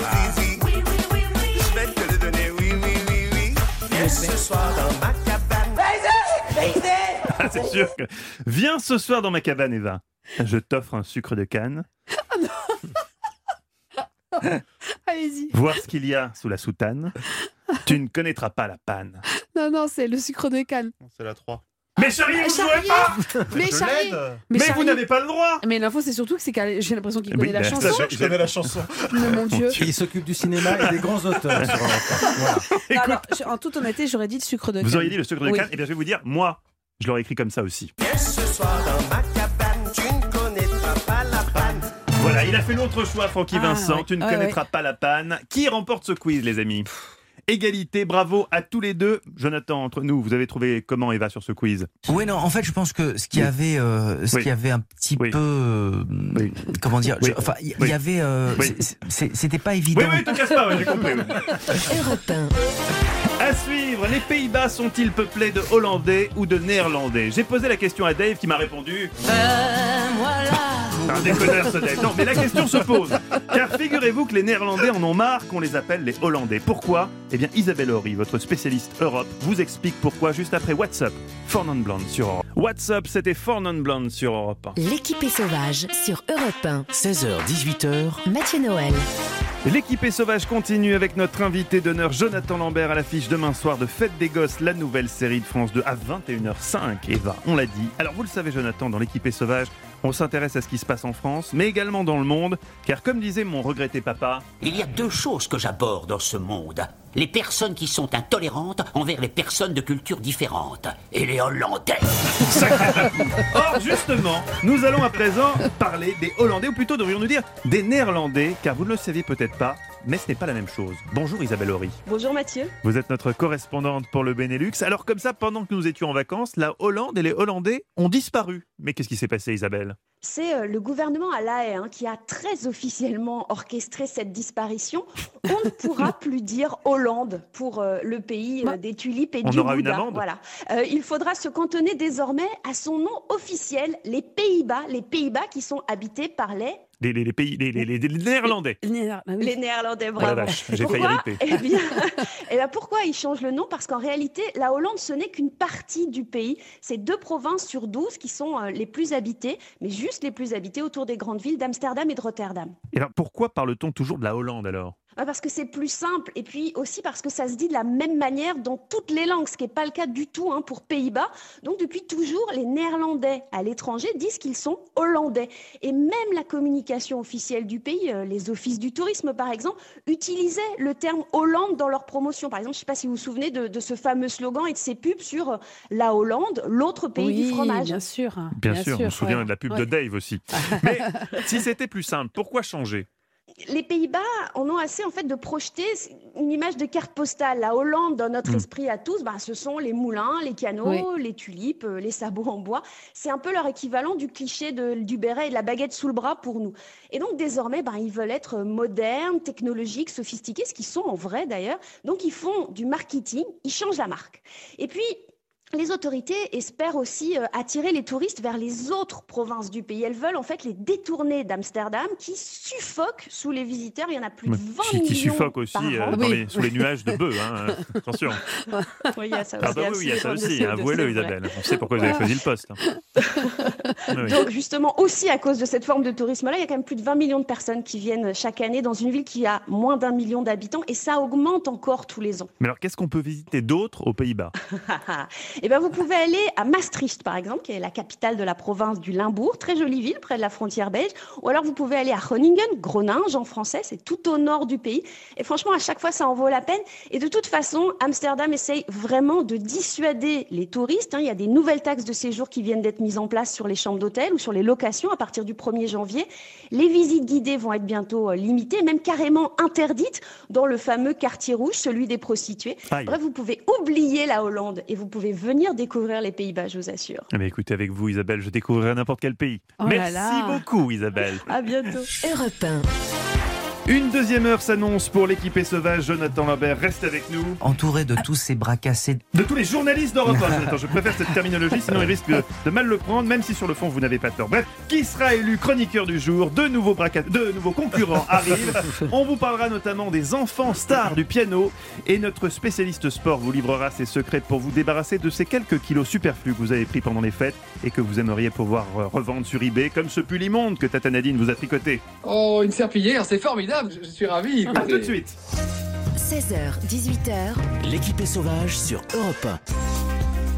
Ce soir dans ma cabane. C'est sûr que... Viens ce soir dans ma cabane, Eva. Je t'offre un sucre de canne. Allez-y. Voir ce qu'il y a sous la soutane. Tu ne connaîtras pas la panne. Non, c'est le sucre de canne. C'est la 3. Mais Charrier, vous jouez pas. Mais Je Charrier, l'aide. Mais vous Charrier- n'avez pas le droit. Mais l'info, c'est surtout que j'ai l'impression qu'il connaît Oui, la ben, chanson. Je connais la chanson. Mais mon Dieu. Il s'occupe du cinéma et des grands auteurs sur Europe 1. Voilà. Non, alors, en toute honnêteté, j'aurais dit le sucre de canne. Vous auriez dit le sucre de Oui. canne. Et bien, je vais vous dire, moi, je l'aurais écrit comme ça aussi. Ce soir dans ma cabane, tu ne connaîtras pas la panne. Voilà, il a fait l'autre choix, Francky Vincent. ouais. Tu ne Ouais, connaîtras pas la panne. Qui remporte ce quiz, les amis? Égalité, bravo à tous les deux. Jonathan, entre nous, vous avez trouvé comment Eva sur ce quiz? Oui, non, en fait, je pense que ce qui avait, qui avait un petit peu, comment dire, enfin, il y avait, c'était pas évident. Oui, te casse pas, j'ai compris. Europe 1. À suivre, les Pays-Bas sont-ils peuplés de Hollandais ou de Néerlandais? J'ai posé la question à Dave qui m'a répondu. Un déconneur ce Dave. Non, mais la question se pose. Car figurez-vous que les Néerlandais en ont marre qu'on les appelle les Hollandais. Pourquoi? Eh bien, Isabelle Horry, votre spécialiste Europe, vous explique pourquoi juste après What's Up, Four Non Blondes sur Europe. What's Up, c'était Four Non Blondes sur Europe 1. L'équipée sauvage sur Europe 1. 16h, 18h. Mathieu Noël. L'équipée sauvage continue avec notre invité d'honneur Jonathan Lambert à l'affiche demain soir de Fête des Gosses, la nouvelle série de France 2 à 21h05. Eva, on l'a dit. Alors vous le savez Jonathan, dans l'équipée sauvage, on s'intéresse à ce qui se passe en France, mais également dans le monde, car comme disait mon regretté papa... Il y a deux choses que j'aborde dans ce monde. Les personnes qui sont intolérantes envers les personnes de cultures différentes. Et les Hollandais. Or, justement, nous allons à présent parler des Hollandais, ou plutôt devrions-nous dire des Néerlandais, car vous ne le saviez peut-être pas, mais ce n'est pas la même chose. Bonjour Isabelle Horry. Bonjour Mathieu. Vous êtes notre correspondante pour le Benelux. Alors comme ça, pendant que nous étions en vacances, la Hollande et les Hollandais ont disparu. Mais qu'est-ce qui s'est passé Isabelle? C'est le gouvernement à La Haye qui a très officiellement orchestré cette disparition. On ne pourra plus dire Hollande pour le pays des tulipes et on du aura Bouddha. une amende. Voilà. Il faudra se cantonner désormais à son nom officiel, les Pays-Bas. Les Pays-Bas qui sont habités par les Néerlandais. Les Néerlandais, Ah la bravo. vache, j'ai failli Pourquoi riper. Eh bien, pourquoi ils changent le nom? Parce qu'en réalité, la Hollande, ce n'est qu'une partie du pays. C'est 2 provinces sur 12 qui sont les plus habitées, mais juste les plus habitées autour des grandes villes d'Amsterdam et de Rotterdam. Et alors pourquoi parle-t-on toujours de la Hollande alors? Parce que c'est plus simple, et puis aussi parce que ça se dit de la même manière dans toutes les langues, ce qui n'est pas le cas du tout pour Pays-Bas. Donc depuis toujours, les Néerlandais à l'étranger disent qu'ils sont hollandais. Et même la communication officielle du pays, les offices du tourisme par exemple, utilisaient le terme Hollande dans leur promotion. Par exemple, je ne sais pas si vous vous souvenez de ce fameux slogan et de ces pubs sur la Hollande, l'autre pays du fromage. Bien sûr. Bien sûr, on se souvient ouais. de la pub de Dave aussi. Mais si c'était plus simple, pourquoi changer? Les Pays-Bas en ont assez en fait de projeter une image de carte postale. La Hollande, dans notre esprit à tous, ce sont les moulins, les canaux, les tulipes, les sabots en bois. C'est un peu leur équivalent du cliché du béret et de la baguette sous le bras pour nous. Et donc désormais, ils veulent être modernes, technologiques, sophistiqués, ce qu'ils sont en vrai d'ailleurs. Donc ils font du marketing, ils changent la marque. Et puis les autorités espèrent aussi attirer les touristes vers les autres provinces du pays. Elles veulent en fait les détourner d'Amsterdam qui suffoque sous les visiteurs. Il y en a plus de 20 millions qui suffoque aussi par an. sous les nuages de bœufs. Attention. Oui, il y a ça aussi. Oui, il y a ça aussi. Avouez-le Isabelle. On sait pourquoi vous avez choisi le poste. Donc justement, aussi à cause de cette forme de tourisme-là, il y a quand même plus de 20 millions de personnes qui viennent chaque année dans une ville qui a moins d'1 million d'habitants et ça augmente encore tous les ans. Mais alors, qu'est-ce qu'on peut visiter d'autre aux Pays-Bas? Eh bien, vous pouvez aller à Maastricht, par exemple, qui est la capitale de la province du Limbourg, très jolie ville, près de la frontière belge. Ou alors, vous pouvez aller à Groningen, Groninge en français, c'est tout au nord du pays. Et franchement, à chaque fois, ça en vaut la peine. Et de toute façon, Amsterdam essaye vraiment de dissuader les touristes. Il y a des nouvelles taxes de séjour qui viennent d'être mises en place sur les chambres d'hôtel ou sur les locations à partir du 1er janvier. Les visites guidées vont être bientôt limitées, même carrément interdites dans le fameux quartier rouge, celui des prostituées. Aïe. Bref, vous pouvez oublier la Hollande et vous pouvez venir découvrir les Pays-Bas, je vous assure. Mais écoutez, avec vous, Isabelle, je découvrirai n'importe quel pays. Oh Merci là là. beaucoup, Isabelle. À bientôt. Europe 1. Une deuxième heure s'annonce pour l'équipée sauvage. Jonathan Lambert, reste avec nous. Entouré de tous ces bras cassés. De tous les journalistes d'Europe 1, Jonathan. Je préfère cette terminologie, sinon il risque de mal le prendre, même si sur le fond vous n'avez pas tort. Bref, qui sera élu chroniqueur du jour? De nouveaux concurrents arrivent. On vous parlera notamment des enfants stars du piano. Et notre spécialiste sport vous livrera ses secrets pour vous débarrasser de ces quelques kilos superflus que vous avez pris pendant les fêtes et que vous aimeriez pouvoir revendre sur eBay, comme ce pull immonde que Tata Nadine vous a tricoté. Oh, une serpillière, c'est formidable, je suis ravi. A tout de suite. 16h, 18h. L'équipée sauvage sur Europe 1.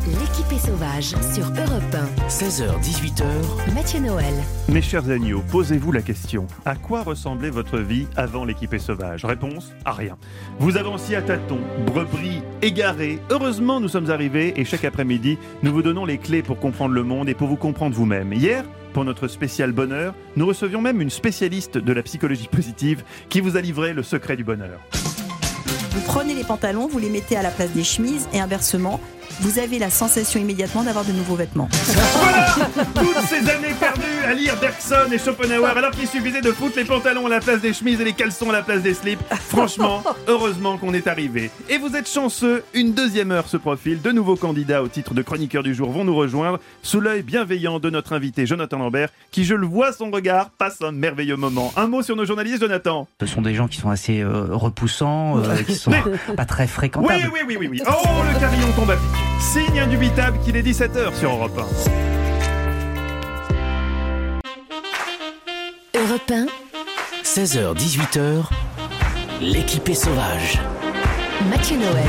L'équipe est sauvage sur Europe 1. 16h-18h. Mathieu Noël. Mes chers agneaux, posez-vous la question. À quoi ressemblait votre vie avant l'équipe est sauvage ? Réponse : à rien. Vous avanciez à tâtons, brebis, égarés. Heureusement, nous sommes arrivés et chaque après-midi, nous vous donnons les clés pour comprendre le monde et pour vous comprendre vous-même. Hier, pour notre spécial bonheur, nous recevions même une spécialiste de la psychologie positive qui vous a livré le secret du bonheur. Vous prenez les pantalons, vous les mettez à la place des chemises et inversement, vous avez la sensation immédiatement d'avoir de nouveaux vêtements. Voilà, toutes ces années perdues à lire Bergson et Schopenhauer alors qu'il suffisait de foutre les pantalons à la place des chemises et les caleçons à la place des slips. Franchement, heureusement qu'on est arrivé. Et vous êtes chanceux, une deuxième heure se profile. De nouveaux candidats au titre de chroniqueur du jour vont nous rejoindre sous l'œil bienveillant de notre invité Jonathan Lambert qui, je le vois, son regard passe un merveilleux moment. Un mot sur nos journalistes, Jonathan. Ce sont des gens qui sont assez repoussants, qui sont pas très fréquentables. Oui. Oh, le carillon tombe à pic. Signe indubitable qu'il est 17h sur Europe 1. Europe 1. 16h-18h. L'équipe est sauvage. Mathieu Noël.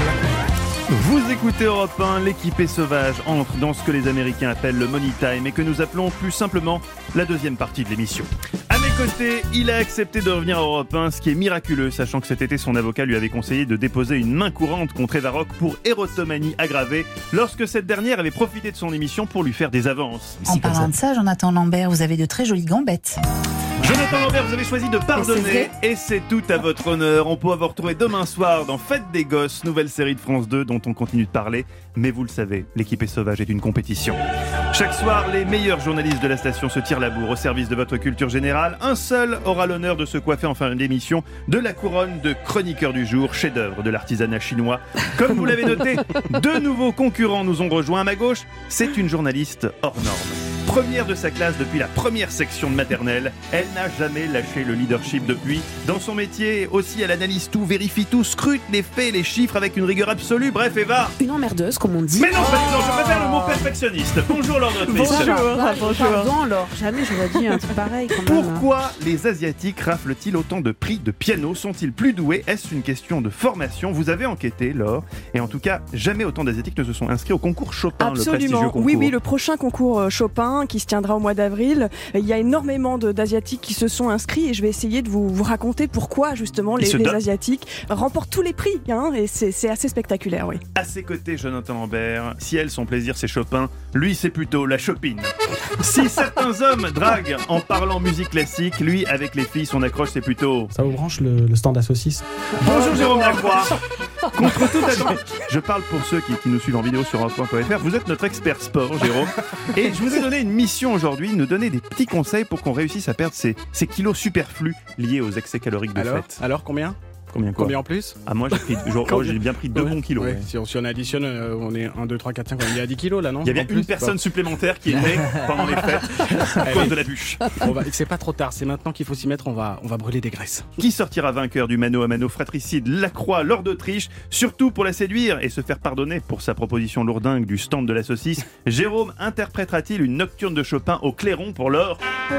Vous écoutez Europe 1, l'équipe est sauvage entre dans ce que les Américains appellent le money time et que nous appelons plus simplement la deuxième partie de l'émission. À mes côtés, il a accepté de revenir à Europe 1, ce qui est miraculeux, sachant que cet été son avocat lui avait conseillé de déposer une main courante contre Eva Rock pour érotomanie aggravée, lorsque cette dernière avait profité de son émission pour lui faire des avances. En parlant de ça, Jonathan Lambert, vous avez de très jolies gambettes. Jonathan Lambert, vous avez choisi de pardonner et c'est tout à votre honneur. On pourra vous retrouver demain soir dans Fête des Gosses, nouvelle série de France 2 dont on continue de parler. Mais vous le savez, l'équipe est sauvage est une compétition. Chaque soir, les meilleurs journalistes de la station se tirent la bourre au service de votre culture générale. Un seul aura l'honneur de se coiffer en fin d'émission de la couronne de chroniqueur du jour, chef-d'œuvre de l'artisanat chinois. Comme vous l'avez noté, deux nouveaux concurrents nous ont rejoints. À ma gauche, c'est une journaliste hors norme. Première de sa classe depuis la première section de maternelle, elle n'a jamais lâché le leadership depuis. Dans son métier, aussi elle analyse tout, vérifie tout, scrute les faits, les chiffres avec une rigueur absolue. Bref, Eva. Une emmerdeuse, comme on dit. Mais non, je préfère le mot perfectionniste. Bonjour, Laure Nottrice. Bonjour. Pardon, Laure, jamais j'aurais dit un truc pareil. Quand même. Pourquoi les Asiatiques raflent-ils autant de prix de piano ? Sont-ils plus doués ? Est-ce une question de formation ? Vous avez enquêté, Laure. Et en tout cas, jamais autant d'Asiatiques ne se sont inscrits au concours Chopin, le prestigieux concours. Oui, le prochain concours Chopin qui se tiendra au mois d'avril. Il y a énormément d'Asiatiques qui se sont inscrits et je vais essayer de vous raconter pourquoi justement les Asiatiques remportent tous les prix. Et c'est assez spectaculaire, oui. À ses côtés, Jonathan Lambert, si elle, son plaisir c'est Chopin, lui c'est plutôt la chopine. Si certains hommes draguent en parlant musique classique, lui avec les filles son accroche c'est plutôt... Ça vous branche le stand à saucisses ? Bonjour Jérôme Lacroix. Contre toute attente, je parle pour ceux qui nous suivent en vidéo sur europe.fr, vous êtes notre expert sport Jérôme et je vous ai donné une mission aujourd'hui, nous donner des petits conseils pour qu'on réussisse à perdre ces kilos superflus liés aux excès caloriques de fête. Alors combien ? Combien en plus ? Ah moi j'ai bien pris 2 bons kilos. Ouais. Si on additionne, on est 1, 2, 3, 4, 5, on est à 10 kilos là, non ? Il y a bien une personne supplémentaire qui est née pendant les fêtes à cause de la bûche. C'est pas trop tard, c'est maintenant qu'il faut s'y mettre, on va brûler des graisses. Qui sortira vainqueur du mano à mano fratricide Lacroix lors d'Autriche, surtout pour la séduire et se faire pardonner pour sa proposition lourdingue du stand de la saucisse, Jérôme interprétera-t-il une nocturne de Chopin au clairon pour l'or ?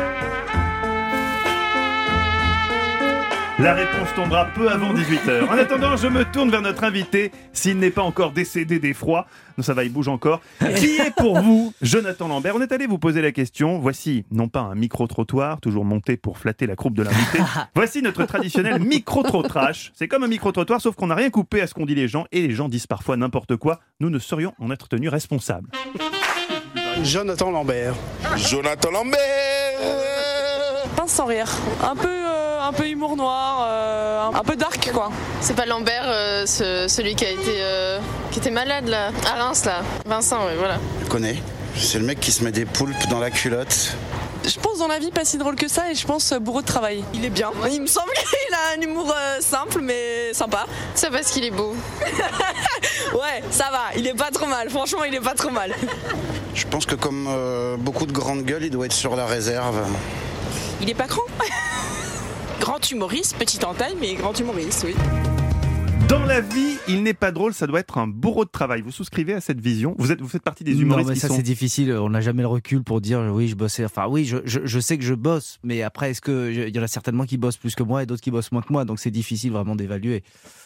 La réponse tombera peu avant 18h. En attendant, je me tourne vers notre invité, s'il n'est pas encore décédé d'effroi. Non, ça va, il bouge encore. Qui est pour vous Jonathan Lambert ? On est allé vous poser la question. Voici, non pas un micro-trottoir, toujours monté pour flatter la croupe de l'invité. Voici notre traditionnel micro-trot-trash. C'est comme un micro-trottoir, sauf qu'on n'a rien coupé à ce qu'ont dit les gens, et les gens disent parfois n'importe quoi. Nous ne saurions en être tenus responsables. Jonathan Lambert. Jonathan Lambert. Pince sans rire. Un peu humour noir, un peu dark quoi. C'est pas Lambert, celui qui était malade là, à Reims là. Vincent, oui, voilà. Je connais. C'est le mec qui se met des poulpes dans la culotte. Je pense dans la vie pas si drôle que ça et je pense bourreau de travail. Il est bien. Il me semble qu'il a un humour simple mais sympa. C'est parce qu'il est beau. Ouais, ça va, il est pas trop mal. Franchement, il est pas trop mal. Je pense que comme beaucoup de grandes gueules, il doit être sur la réserve. Il est pas grand. Grand humoriste, petite en taille, mais grand humoriste, oui. Dans la vie, il n'est pas drôle, ça doit être un bourreau de travail. Vous souscrivez à cette vision ? Vous faites partie des humoristes qui sont... c'est difficile, on n'a jamais le recul pour dire oui, je bossais. Enfin oui, je sais que je bosse, mais après, il y en a certainement qui bossent plus que moi et d'autres qui bossent moins que moi, donc c'est difficile vraiment d'évaluer.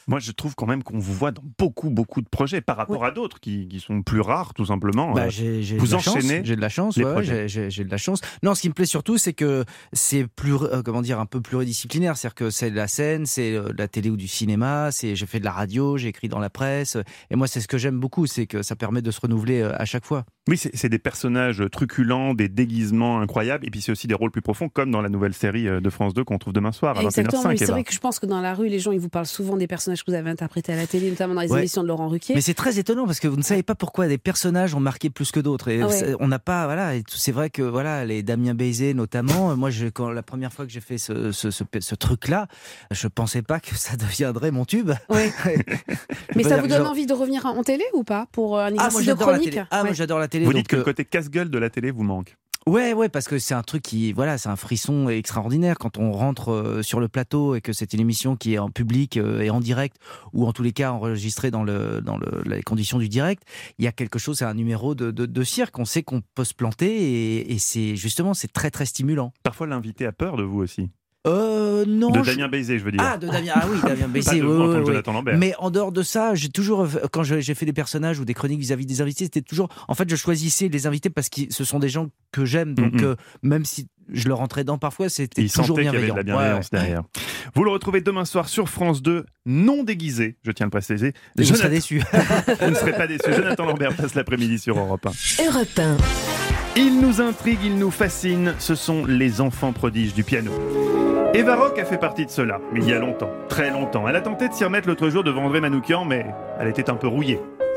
Moi, je trouve quand même qu'on vous voit dans beaucoup de projets par rapport à d'autres qui sont plus rares, tout simplement. Vous enchaînez. J'ai de la chance. J'ai de la chance. Non, ce qui me plaît surtout, c'est que c'est plus, un peu pluridisciplinaire. C'est-à-dire que c'est de la scène, c'est de la télé ou du cinéma. J'ai fait de la radio, j'ai écrit dans la presse. Et moi, c'est ce que j'aime beaucoup, c'est que ça permet de se renouveler à chaque fois. Oui, c'est des personnages truculents, des déguisements incroyables, et puis c'est aussi des rôles plus profonds, comme dans la nouvelle série de France 2 qu'on trouve demain soir à 21h05. C'est vrai que je pense que dans la rue, les gens, ils vous parlent souvent des personnages que vous avez interprétés à la télé, notamment dans les émissions de Laurent Ruquier. Mais c'est très étonnant parce que vous ne savez pas pourquoi des personnages ont marqué plus que d'autres. Et on n'a pas, et c'est vrai que les Damien Bézé notamment. Moi, quand la première fois que j'ai fait ce truc-là, je pensais pas que ça deviendrait mon tube. Oui. Mais ça vous donne envie de revenir en télé ou pas pour un exercice de chronique? Moi, j'adore la télé. Vous dites que le côté casse-gueule de la télé vous manque. Ouais, parce que c'est un truc c'est un frisson extraordinaire quand on rentre sur le plateau et que c'est une émission qui est en public et en direct, ou en tous les cas enregistrée dans les conditions du direct. Il y a quelque chose, c'est un numéro de cirque. On sait qu'on peut se planter et c'est justement, c'est très très stimulant. Parfois, l'invité a peur de vous aussi. Non. De Damien Bézé, je veux dire. Damien Bézé. Jonathan Lambert. Mais en dehors de ça, j'ai toujours, quand j'ai fait des personnages ou des chroniques vis-à-vis des invités, c'était toujours. En fait, je choisissais les invités parce que ce sont des gens que j'aime. Donc, même si je leur rentrais dedans parfois, c'était toujours bienveillant. Il y avait de la bienveillance derrière. Vous le retrouvez demain soir sur France 2, non déguisé, je tiens à le préciser. Je serai déçu. Vous ne serez pas déçu. Jonathan Lambert passe l'après-midi sur Europe 1. Europe 1. Ils nous intriguent, ils nous fascinent. Ce sont les enfants prodiges du piano. Eva Rock a fait partie de cela, mais il y a longtemps, très longtemps. Elle a tenté de s'y remettre l'autre jour devant André Manoukian, mais elle était un peu rouillée.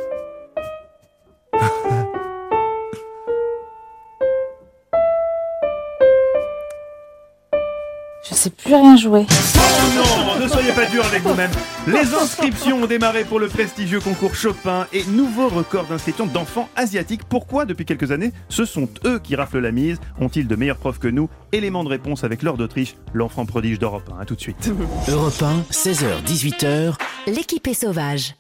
Je sais plus rien jouer. Oh non, ne soyez pas dur avec vous-même. Les inscriptions ont démarré pour le prestigieux concours Chopin et nouveau record d'inscription d'enfants asiatiques. Pourquoi, depuis quelques années, ce sont eux qui raflent la mise? Ont-ils de meilleurs profs que nous? Élément de réponse avec Laure d'Autriche, l'enfant prodige d'Europe 1. À tout de suite. Europe 1, 16h-18h. L'équipée sauvage.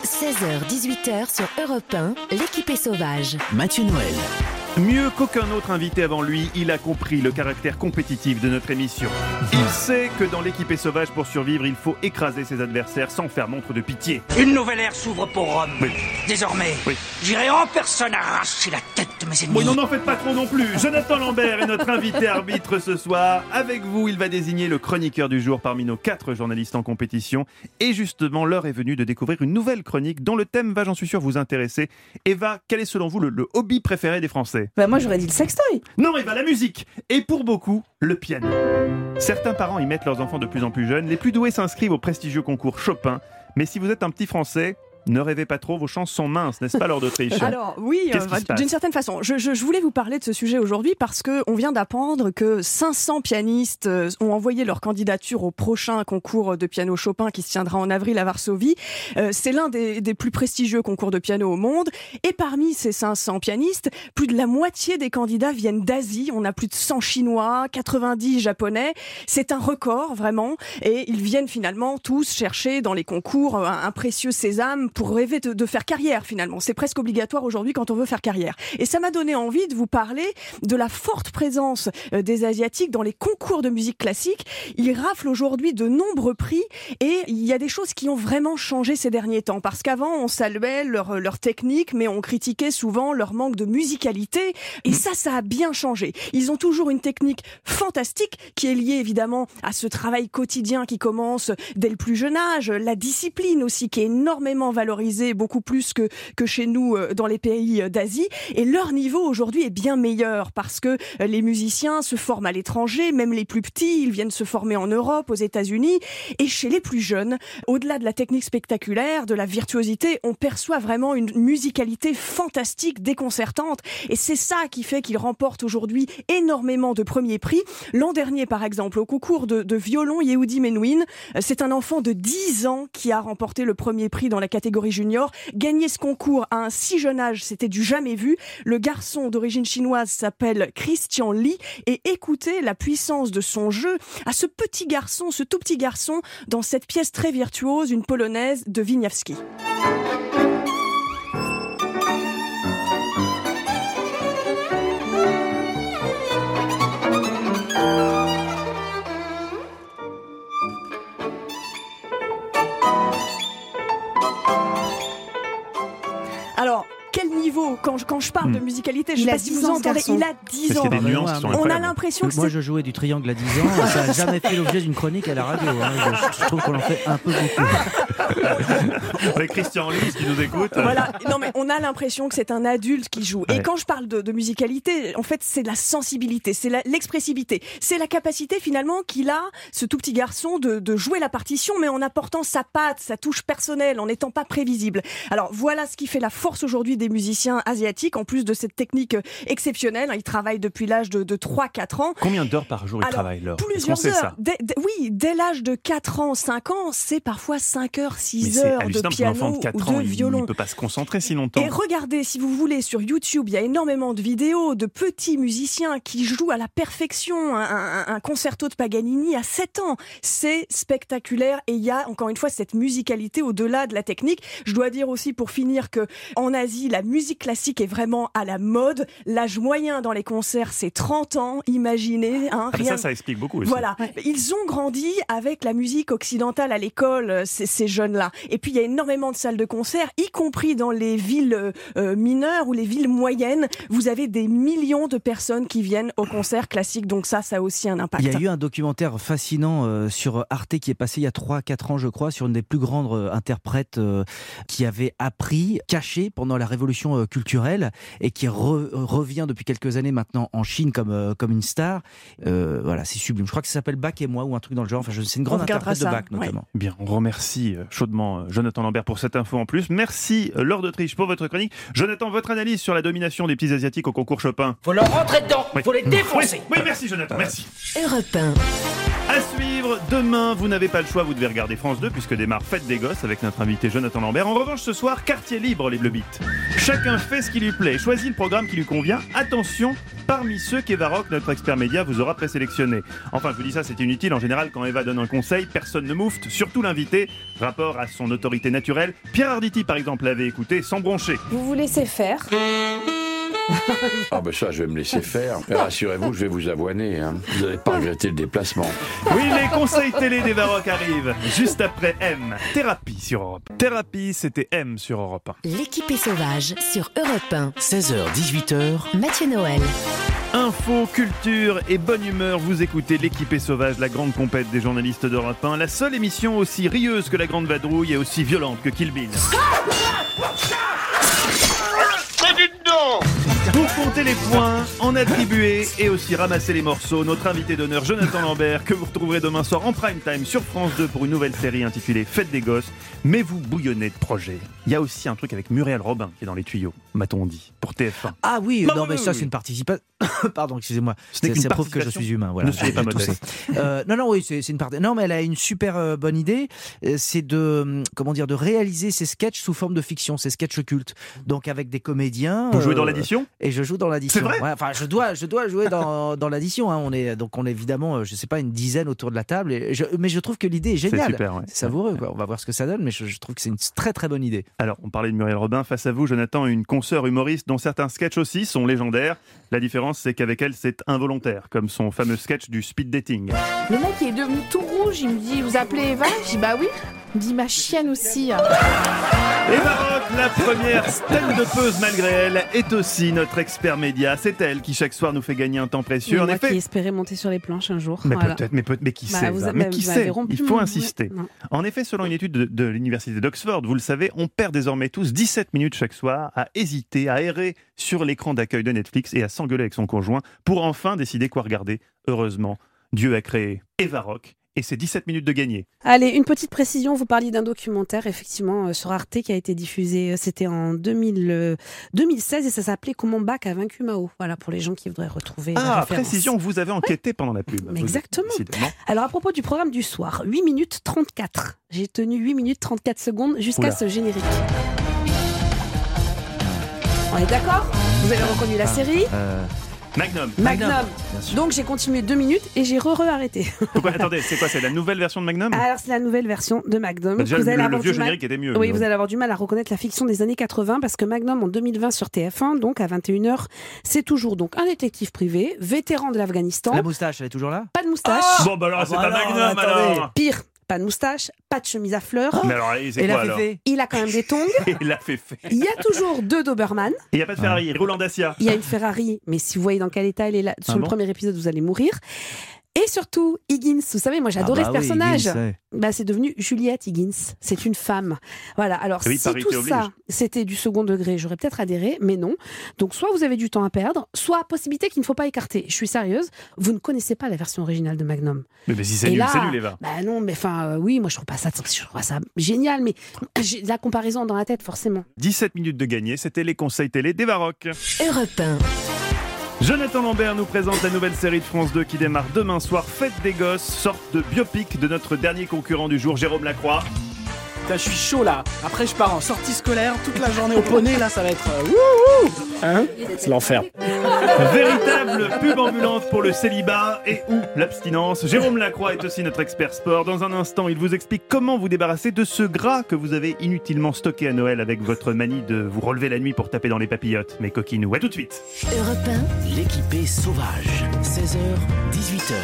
16h-18h sur Europe 1. L'équipée sauvage. Mathieu Noël. Mieux qu'aucun autre invité avant lui, il a compris le caractère compétitif de notre émission. Il sait que dans l'équipée sauvage, pour survivre, il faut écraser ses adversaires sans faire montre de pitié. Une nouvelle ère s'ouvre pour Rome. Oui. Désormais, j'irai en personne arracher la tête de mes ennemis. Oui, non, n'en faites pas trop non plus. Jonathan Lambert est notre invité arbitre ce soir. Avec vous, il va désigner le chroniqueur du jour parmi nos 4 journalistes en compétition. Et justement, l'heure est venue de découvrir une nouvelle chronique dont le thème va, j'en suis sûr, vous intéresser. Eva, quel est selon vous le hobby préféré des Français ? Moi j'aurais dit le sextoy. Non Eva, la musique. Et pour beaucoup, le piano. Certains parents y mettent leurs enfants de plus en plus jeunes. Les plus doués s'inscrivent au prestigieux concours Chopin. Mais si vous êtes un petit Français, ne rêvez pas trop, vos chances sont minces, n'est-ce pas, Laure d'Autriche? Alors oui, d'une certaine façon. Je voulais vous parler de ce sujet aujourd'hui parce qu'on vient d'apprendre que 500 pianistes ont envoyé leur candidature au prochain concours de piano Chopin qui se tiendra en avril à Varsovie. C'est l'un des plus prestigieux concours de piano au monde. Et parmi ces 500 pianistes, plus de la moitié des candidats viennent d'Asie. On a plus de 100 Chinois, 90 Japonais. C'est un record, vraiment. Et ils viennent finalement tous chercher dans les concours un précieux sésame pour rêver de faire carrière finalement. C'est presque obligatoire aujourd'hui quand on veut faire carrière. Et ça m'a donné envie de vous parler de la forte présence des Asiatiques dans les concours de musique classique. Ils raflent aujourd'hui de nombreux prix et il y a des choses qui ont vraiment changé ces derniers temps. Parce qu'avant, on saluait leur technique, mais on critiquait souvent leur manque de musicalité. Et ça a bien changé. Ils ont toujours une technique fantastique qui est liée évidemment à ce travail quotidien qui commence dès le plus jeune âge. La discipline aussi qui est énormément valorisé, beaucoup plus que chez nous dans les pays d'Asie. Et leur niveau aujourd'hui est bien meilleur parce que les musiciens se forment à l'étranger, même les plus petits, ils viennent se former en Europe, aux États-Unis. Et chez les plus jeunes, au-delà de la technique spectaculaire, de la virtuosité, on perçoit vraiment une musicalité fantastique, déconcertante. Et c'est ça qui fait qu'ils remportent aujourd'hui énormément de premiers prix. L'an dernier, par exemple, au concours de violon, Yehudi Menuhin, c'est un enfant de 10 ans qui a remporté le premier prix dans la catégorie junior. Gagner ce concours à un si jeune âge, c'était du jamais vu. Le garçon d'origine chinoise s'appelle Christian Li et écoutez la puissance de son jeu à ce tout petit garçon dans cette pièce très virtuose, une polonaise de Wieniawski. quand je parle de musicalité, je Il sais a pas si 10 vous ans, entendez, garçon. il a 10 Parce ans. qu'il y a des nuances qui sont On a incroyables. l'impression que Moi, c'est... je jouais du triangle à 10 ans. Ça n'a jamais fait l'objet d'une chronique à la radio. Je trouve qu'on en fait un peu beaucoup. Avec Christian Lys qui nous écoute. Voilà, non mais on a l'impression que c'est un adulte qui joue. Ouais. Et quand je parle de musicalité, en fait, c'est la sensibilité, c'est l'expressivité, c'est la capacité finalement qu'il a, ce tout petit garçon, de jouer la partition, mais en apportant sa patte, sa touche personnelle, en n'étant pas prévisible. Alors voilà ce qui fait la force aujourd'hui des musiciens asiatiques, en plus de cette technique exceptionnelle. Ils travaillent depuis l'âge de 3-4 ans. Combien d'heures par jour ils Alors, travaillent, Laure ? Est-ce qu'on Plusieurs sait heures. ça ? Oui, dès l'âge de 4 ans, 5 ans, c'est parfois 5 heures, Mais 6 c'est heures de hallucinant, parce qu'un enfant piano de 4 ou ans, de il violon. ne peut pas se concentrer si longtemps. Et regardez, si vous voulez, sur YouTube, il y a énormément de vidéos de petits musiciens qui jouent à la perfection un concerto de Paganini à 7 ans. C'est spectaculaire et il y a encore une fois cette musicalité au-delà de la technique. Je dois dire aussi pour finir que en Asie, la musique classique est vraiment à la mode. L'âge moyen dans les concerts, c'est 30 ans, imaginez. Hein, Ah, ça explique beaucoup aussi. Voilà, ils ont grandi avec la musique occidentale à l'école, ces jeunes-là. Et puis il y a énormément de salles de concert, y compris dans les villes mineures ou les villes moyennes. Vous avez des millions de personnes qui viennent au concert classique, donc ça a aussi un impact. Il y a eu un documentaire fascinant sur Arte qui est passé il y a 3-4 ans, je crois, sur une des plus grandes interprètes qui avait appris, caché pendant la révolution culturelle et qui revient depuis quelques années maintenant en Chine comme une star. Voilà, c'est sublime. Je crois que ça s'appelle Bach et moi ou un truc dans le genre. Enfin, c'est une grande interprète de Bach notamment. Ouais. Bien, on remercie chaudement Jonathan Lambert pour cette info en plus. Merci Laure d'Autriche pour votre chronique. Jonathan, votre analyse sur la domination des petits asiatiques au concours Chopin. Faut leur rentrer dedans, Oui. faut les défoncer. Oui, merci Jonathan, merci. Europe 1. À suivre, demain, vous n'avez pas le choix, vous devez regarder France 2 puisque démarre Fête des Gosses avec notre invité Jonathan Lambert. En revanche, ce soir, quartier libre les Bleubites. Chacun fait ce qui lui plaît, choisit le programme qui lui convient. Attention, parmi ceux qu'Eva Rock, notre expert média, vous aura présélectionné. Enfin, je vous dis ça, c'est inutile. En général, quand Eva donne un conseil, personne ne moufte, surtout l'invité. Rapport à son autorité naturelle. Pierre Arditi, par exemple, l'avait écouté sans broncher. Vous vous laissez faire. Ah ben ça, je vais me laisser faire. Mais rassurez-vous, je vais vous avoiner. Hein. Vous n'allez pas regretter le déplacement. Oui, les conseils télé d'Eva Rock arrivent juste après M. Thérapie sur Europe. Thérapie, c'était M sur Europe 1. L'équipée sauvage sur Europe 1. 16h-18h. Mathieu Noël. Info, culture et bonne humeur, vous écoutez l'équipée sauvage, la grande compète des journalistes d'Europe 1, la seule émission aussi rieuse que la Grande Vadrouille et aussi violente que Kill Bill. Pour compter les points, en attribuer et aussi ramasser les morceaux, notre invité d'honneur Jonathan Lambert, que vous retrouverez demain soir en prime time sur France 2 pour une nouvelle série intitulée Fête des Gosses. Mais vous bouillonnez de projets. Il y a aussi un truc avec Muriel Robin qui est dans les tuyaux, m'a-t-on dit, pour TF1. Ah oui, Non, non mais oui, ça oui. c'est une participation. Pardon, excusez-moi. Ce n'est qu'une Ça prouve que je participation. suis humain. Voilà. Ne soyez pas Je toussais. modeste. Non, oui, c'est une partie. Non, mais elle a une super bonne idée. C'est de réaliser ses sketchs sous forme de fiction, ses sketchs cultes. Donc avec des comédiens. Vous jouez dans l'addition ? Et je joue dans l'addition. C'est vrai ? Ouais, enfin, je dois jouer dans l'addition. Hein. On est évidemment, je sais pas, une dizaine autour de la table. Mais je trouve que l'idée est géniale. C'est super, ouais. C'est savoureux. Quoi. On va voir ce que ça donne, mais je trouve que c'est une très très bonne idée. Alors, on parlait de Muriel Robin. Face à vous, Jonathan, une consoeur humoriste dont certains sketchs aussi sont légendaires. La différence, c'est qu'avec elle, c'est involontaire, comme son fameux sketch du speed dating. Le mec il est devenu tout rouge, il me dit vous appelez Eva? Je dis bah oui. Il me dit ma chienne aussi. Eva Rock, la première stand-upeuse malgré elle, est aussi notre expert média. C'est elle qui chaque soir nous fait gagner un temps précieux. En Moi effet, qui espérais monter sur les planches un jour. mais Voilà. peut-être, mais qui Bah, sait, vous Eva, avez- mais qui vous avez sait, rompu il faut mon- insister. Ouais, non. En effet, selon une étude de l'université d'Oxford, vous le savez, on perd désormais tous 17 minutes chaque soir à hésiter, à errer sur l'écran d'accueil de Netflix et à s'engueuler avec son conjoint pour enfin décider quoi regarder. Heureusement, Dieu a créé Eva Rock et c'est 17 minutes de gagner. Allez, une petite précision, vous parliez d'un documentaire effectivement sur Arte qui a été diffusé, c'était en 2016 et ça s'appelait Comment Bach a vaincu Mao. Voilà, pour les gens qui voudraient retrouver la Ah, référence. précision, vous avez enquêté pendant la pub. Mais exactement. Décidément. Alors à propos du programme du soir, 8 minutes 34. J'ai tenu 8 minutes 34 secondes jusqu'à Oula. ce générique. On est d'accord? Vous avez reconnu la série? Magnum. Magnum. bien sûr. Donc j'ai continué 2 minutes et j'ai arrêté. Pourquoi Attendez, c'est quoi? C'est la nouvelle version de Magnum? Alors c'est la nouvelle version de Magnum. Bah, déjà, Vous allez le avoir vieux du mal- générique était mieux. Oui, vous allez avoir du mal à reconnaître la fiction des années 80 parce que Magnum en 2020 sur TF1, donc à 21h, c'est toujours donc un détective privé, vétéran de l'Afghanistan. La moustache, elle est toujours là? Pas de moustache. Bon, bah alors, c'est Ah, pas bah alors, Magnum attendez. alors. Pire. pas de moustache, pas de chemise à fleurs. Mais alors, c'est quoi alors ? Il a quand même des tongs. Il a fait. Il y a toujours 2 Doberman. Il n'y a pas de Ferrari, il roule en Dacia. Il y a une Ferrari, mais si vous voyez dans quel état elle est là, sur le premier épisode, vous allez mourir. Et surtout, Higgins, vous savez, moi j'adorais ce personnage. Higgins, c'est devenu Juliette Higgins. C'est une femme. Voilà. Alors, si tout ça, c'était du second degré, j'aurais peut-être adhéré, mais non. Donc, soit vous avez du temps à perdre, soit possibilité qu'il ne faut pas écarter. Je suis sérieuse, vous ne connaissez pas la version originale de Magnum. Mais si c'est nul, c'est nul, Eva. Non, mais oui, moi je trouve pas ça génial, mais j'ai la comparaison dans la tête, forcément. 17 minutes de gagné, c'était les conseils télé d'Eva Rock. Europe 1. Jonathan Lambert nous présente la nouvelle série de France 2 qui démarre demain soir, Fête des Gosses, sorte de biopic de notre dernier concurrent du jour, Jérôme Lacroix. Putain, je suis chaud là. Après, je pars en sortie scolaire toute la journée au poney. Là, ça va être hein, c'est l'enfer. Véritable pub ambulante pour le célibat et ou l'abstinence. Jérôme Lacroix est aussi notre expert sport. Dans un instant, il vous explique comment vous débarrasser de ce gras que vous avez inutilement stocké à Noël avec votre manie de vous relever la nuit pour taper dans les papillotes. Mais coquinous, à tout de suite. Europe 1. L'équipée sauvage. 16h, 18h.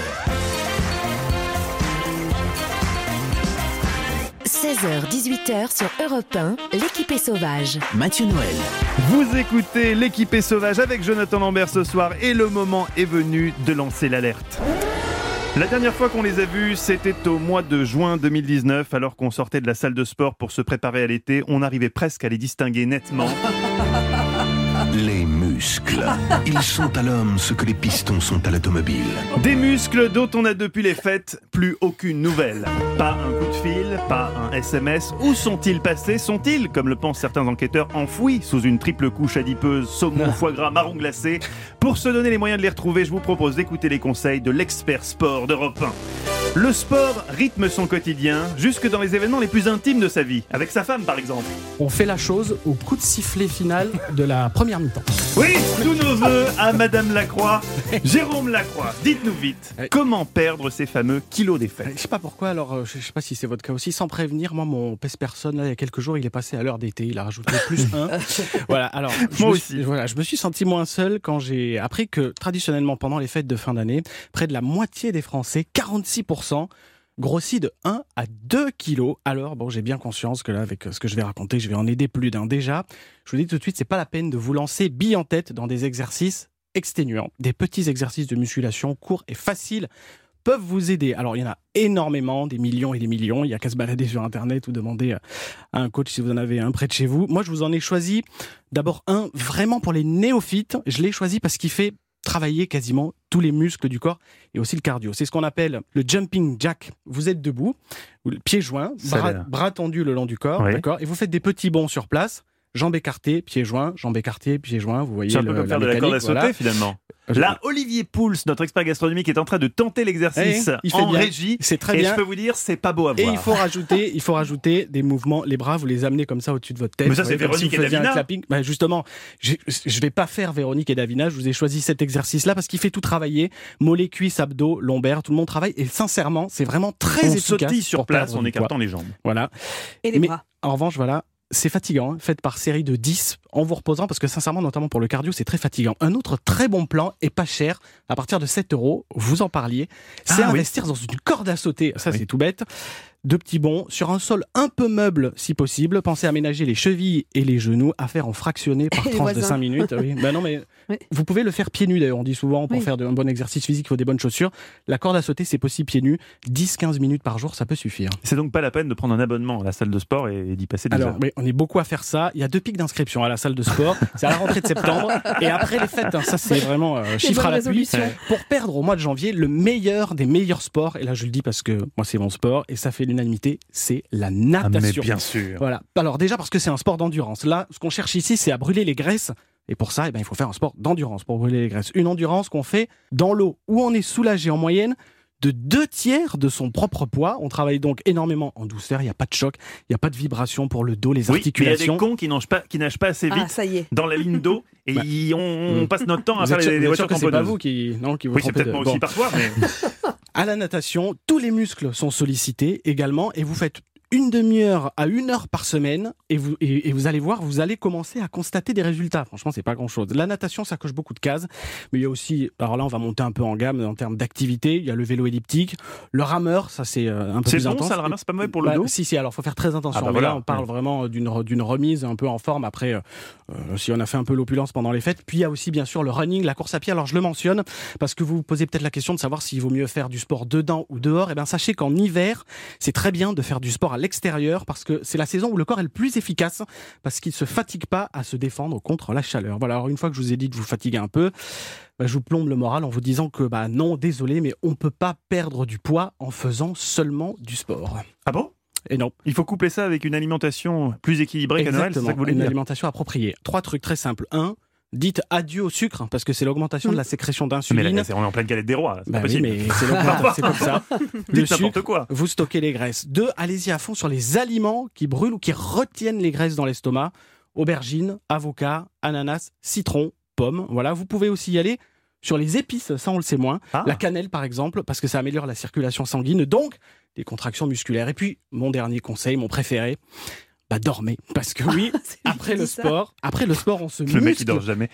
16h-18h sur Europe 1, l'équipée sauvage. Mathieu Noël. Vous écoutez l'équipée sauvage avec Jonathan Lambert ce soir et le moment est venu de lancer l'alerte. La dernière fois qu'on les a vus, c'était au mois de juin 2019, alors qu'on sortait de la salle de sport pour se préparer à l'été. On arrivait presque à les distinguer nettement. Les muscles. Ils sont à l'homme ce que les pistons sont à l'automobile. Des muscles dont on a depuis les fêtes plus aucune nouvelle. Pas un coup de fil, pas un SMS. Où sont-ils passés ? Sont-ils, comme le pensent certains enquêteurs, enfouis sous une triple couche adipeuse, saumon, foie gras, marron glacé ? Pour se donner les moyens de les retrouver, je vous propose d'écouter les conseils de l'expert sport d'Europe 1. Le sport rythme son quotidien, jusque dans les événements les plus intimes de sa vie, avec sa femme par exemple. On fait la chose au coup de sifflet final de la première mi-temps. Oui, tous nos vœux à Madame Lacroix. Jérôme Lacroix, dites-nous vite, comment perdre ces fameux kilos des fêtes ? Je sais pas pourquoi, alors je sais pas si c'est votre cas aussi, sans prévenir, moi mon pèse-personne, là, il y a quelques jours, il est passé à l'heure d'été, il a rajouté plus 1. Voilà, alors moi aussi. Je me suis senti moins seul quand j'ai appris que traditionnellement pendant les fêtes de fin d'année, près de la moitié des Français, 46%, grossit de 1 à 2 kilos. Alors, j'ai bien conscience que là, avec ce que je vais raconter, je vais en aider plus d'un. Déjà, je vous dis tout de suite, c'est pas la peine de vous lancer bille en tête dans des exercices exténuants. Des petits exercices de musculation courts et faciles peuvent vous aider. Alors, il y en a énormément, des millions et des millions. Il n'y a qu'à se balader sur Internet ou demander à un coach si vous en avez un près de chez vous. Moi, je vous en ai choisi d'abord un vraiment pour les néophytes. Je l'ai choisi parce qu'il fait travailler quasiment tous les muscles du corps et aussi le cardio. C'est ce qu'on appelle le jumping jack. Vous êtes debout, pieds joints, bras tendus le long du corps, oui. D'accord, et vous faites des petits bonds sur place, jambes écartées, pieds joints, pieds joints. Vous voyez, c'est un peu comme faire de la corde à sauter finalement. Là, Olivier Pouls, notre expert gastronomique, est en train de tenter l'exercice en régie. C'est très bien. Et je peux vous dire, c'est pas beau à voir. Et il faut rajouter des mouvements. Les bras, vous les amenez comme ça au-dessus de votre tête. Mais ça, c'est Véronique et Davina. Justement, je vais pas faire Véronique et Davina. Je vous ai choisi cet exercice-là parce qu'il fait tout travailler. Mollets, cuisses, abdos, lombaires, tout le monde travaille. Et sincèrement, c'est vraiment très efficace. On sautille sur place en écartant les jambes. Voilà. Et les bras. En revanche, voilà. C'est fatigant, faites par série de 10 en vous reposant parce que sincèrement, notamment pour le cardio, c'est très fatigant. Un autre très bon plan et pas cher, à partir de 7 €, vous en parliez, c'est investir dans une corde à sauter. Ça, c'est tout bête. 2 petits bonds sur un sol un peu meuble si possible. Pensez à aménager les chevilles et les genoux, à faire en fractionné par tranche de 5 minutes. Oui. Non, mais vous pouvez le faire pieds nus d'ailleurs. On dit souvent pour faire un bon exercice physique, il faut des bonnes chaussures. La corde à sauter, c'est possible pieds nus. 10-15 minutes par jour, ça peut suffire. C'est donc pas la peine de prendre un abonnement à la salle de sport et d'y passer des heures. Mais on est beaucoup à faire ça. Il y a 2 pics d'inscription à la salle de sport. C'est à la rentrée de septembre et après les fêtes. Ça, c'est vraiment chiffre à l'appui. Pour perdre au mois de janvier le meilleur des meilleurs sports. Et là, je le dis parce que moi, c'est mon sport et ça fait l'unanimité. C'est la natation. Mais bien sûr. Voilà. Alors déjà parce que c'est un sport d'endurance. Là, ce qu'on cherche ici, c'est à brûler les graisses. Et pour ça, il faut faire un sport d'endurance pour brûler les graisses. Une endurance qu'on fait dans l'eau où on est soulagé en moyenne de 2/3 de son propre poids. On travaille donc énormément en douceur. Il n'y a pas de choc, il n'y a pas de vibration pour le dos, les articulations. Il y a des cons qui nagent pas assez vite dans la ligne d'eau et on passe notre temps à faire des voitures tamponneuses. C'est pas vous qui vous c'est peut-être moi aussi parfois, mais... À la natation, tous les muscles sont sollicités également et vous faites une demi-heure à 1 heure par semaine et vous allez voir, vous allez commencer à constater des résultats. Franchement, c'est pas grand-chose. La natation, ça coche beaucoup de cases, mais il y a aussi, alors là, on va monter un peu en gamme en termes d'activité. Il y a le vélo elliptique, le rameur, ça c'est un peu plus intense. C'est bon, ça, le rameur, c'est pas mauvais pour le dos? Si, alors faut faire très attention. Mais là, on parle vraiment d'une remise un peu en forme après, si on a fait un peu l'opulence pendant les fêtes. Puis il y a aussi, bien sûr, le running, la course à pied. Alors je le mentionne parce que vous vous posez peut-être la question de savoir s'il vaut mieux faire du sport dedans ou dehors. Eh bien, sachez qu'en hiver, c'est très bien de faire du sport à l'extérieur parce que c'est la saison où le corps est le plus efficace parce qu'il ne se fatigue pas à se défendre contre la chaleur. Voilà, alors une fois que je vous ai dit de vous fatiguer un peu, je vous plombe le moral en vous disant que non, désolé, mais on ne peut pas perdre du poids en faisant seulement du sport. Ah bon ? Et non. Il faut coupler ça avec une alimentation plus équilibrée qu'à Noël, c'est ça que vous voulez dire ? Une alimentation appropriée. 3 trucs très simples. 1. Dites adieu au sucre, parce que c'est l'augmentation de la sécrétion d'insuline. Mais là, on est en pleine galette des rois, c'est pas oui, possible. mais c'est comme ça. Dites n'importe quoi. Vous stockez les graisses. 2, allez-y à fond sur les aliments qui brûlent ou qui retiennent les graisses dans l'estomac. Aubergines, avocat, ananas, citron, pommes. Voilà, vous pouvez aussi y aller sur les épices, ça on le sait moins. La cannelle par exemple, parce que ça améliore la circulation sanguine, donc les contractions musculaires. Et puis, mon dernier conseil, mon préféré, dormez. Parce que oui, après le sport, on se muscle. Le mec, il dort jamais.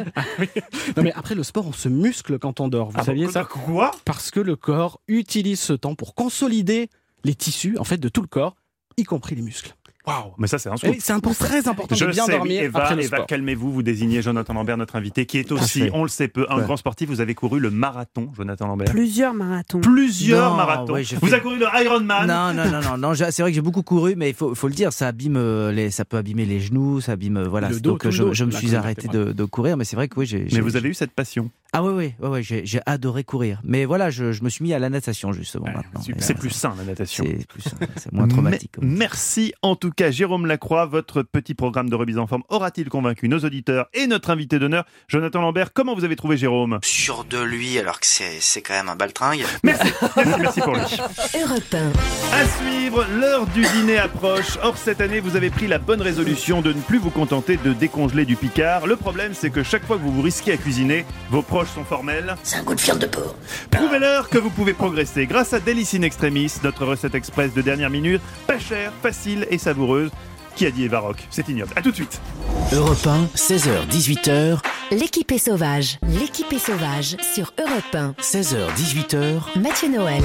Non, mais après le sport, on se muscle quand on dort. Vous saviez ça ? Quoi ? Parce que le corps utilise ce temps pour consolider les tissus, en fait, de tout le corps, y compris les muscles. Waouh, mais ça c'est un scoop. C'est un point très important de bien dormir après le sport. Calmez-vous, vous désignez Jonathan Lambert, notre invité, qui est aussi, on le sait peu, un grand sportif. Vous avez couru le marathon, Jonathan Lambert. Plusieurs marathons. Marathons. Ouais, vous avez couru le Ironman. Non, c'est vrai que j'ai beaucoup couru, mais il faut le dire, ça peut abîmer les genoux, ça abîme, voilà. Le dos, donc je me suis arrêté de courir, mais c'est vrai que oui, Mais vous avez eu cette passion. Ah oui, j'ai adoré courir. Mais voilà, je me suis mis à la natation justement maintenant. C'est plus sain la natation. C'est plus sain, c'est moins traumatique. Merci en tout cas, Jérôme Lacroix. Votre petit programme de remise en forme aura-t-il convaincu nos auditeurs et notre invité d'honneur, Jonathan Lambert? Comment vous avez trouvé Jérôme? Sûr de lui, alors que c'est quand même un baltringue. Merci pour lui. Europe 1. À suivre, l'heure du dîner approche. Or, cette année, vous avez pris la bonne résolution de ne plus vous contenter de décongeler du Picard. Le problème, c'est que chaque fois que vous vous risquez à cuisiner, vos proches sont formels. C'est un goût de viande de porc. Prouvez-leur que vous pouvez progresser grâce à Delice in Extremis, notre recette express de dernière minute, pas chère, facile et savoureuse. Qui a dit Eva Rock? C'est ignoble. À tout de suite. Europe 1, 16h, 18h. L'équipe est sauvage. L'équipe est sauvage sur Europe 1. 16h, 18h. Mathieu Noël.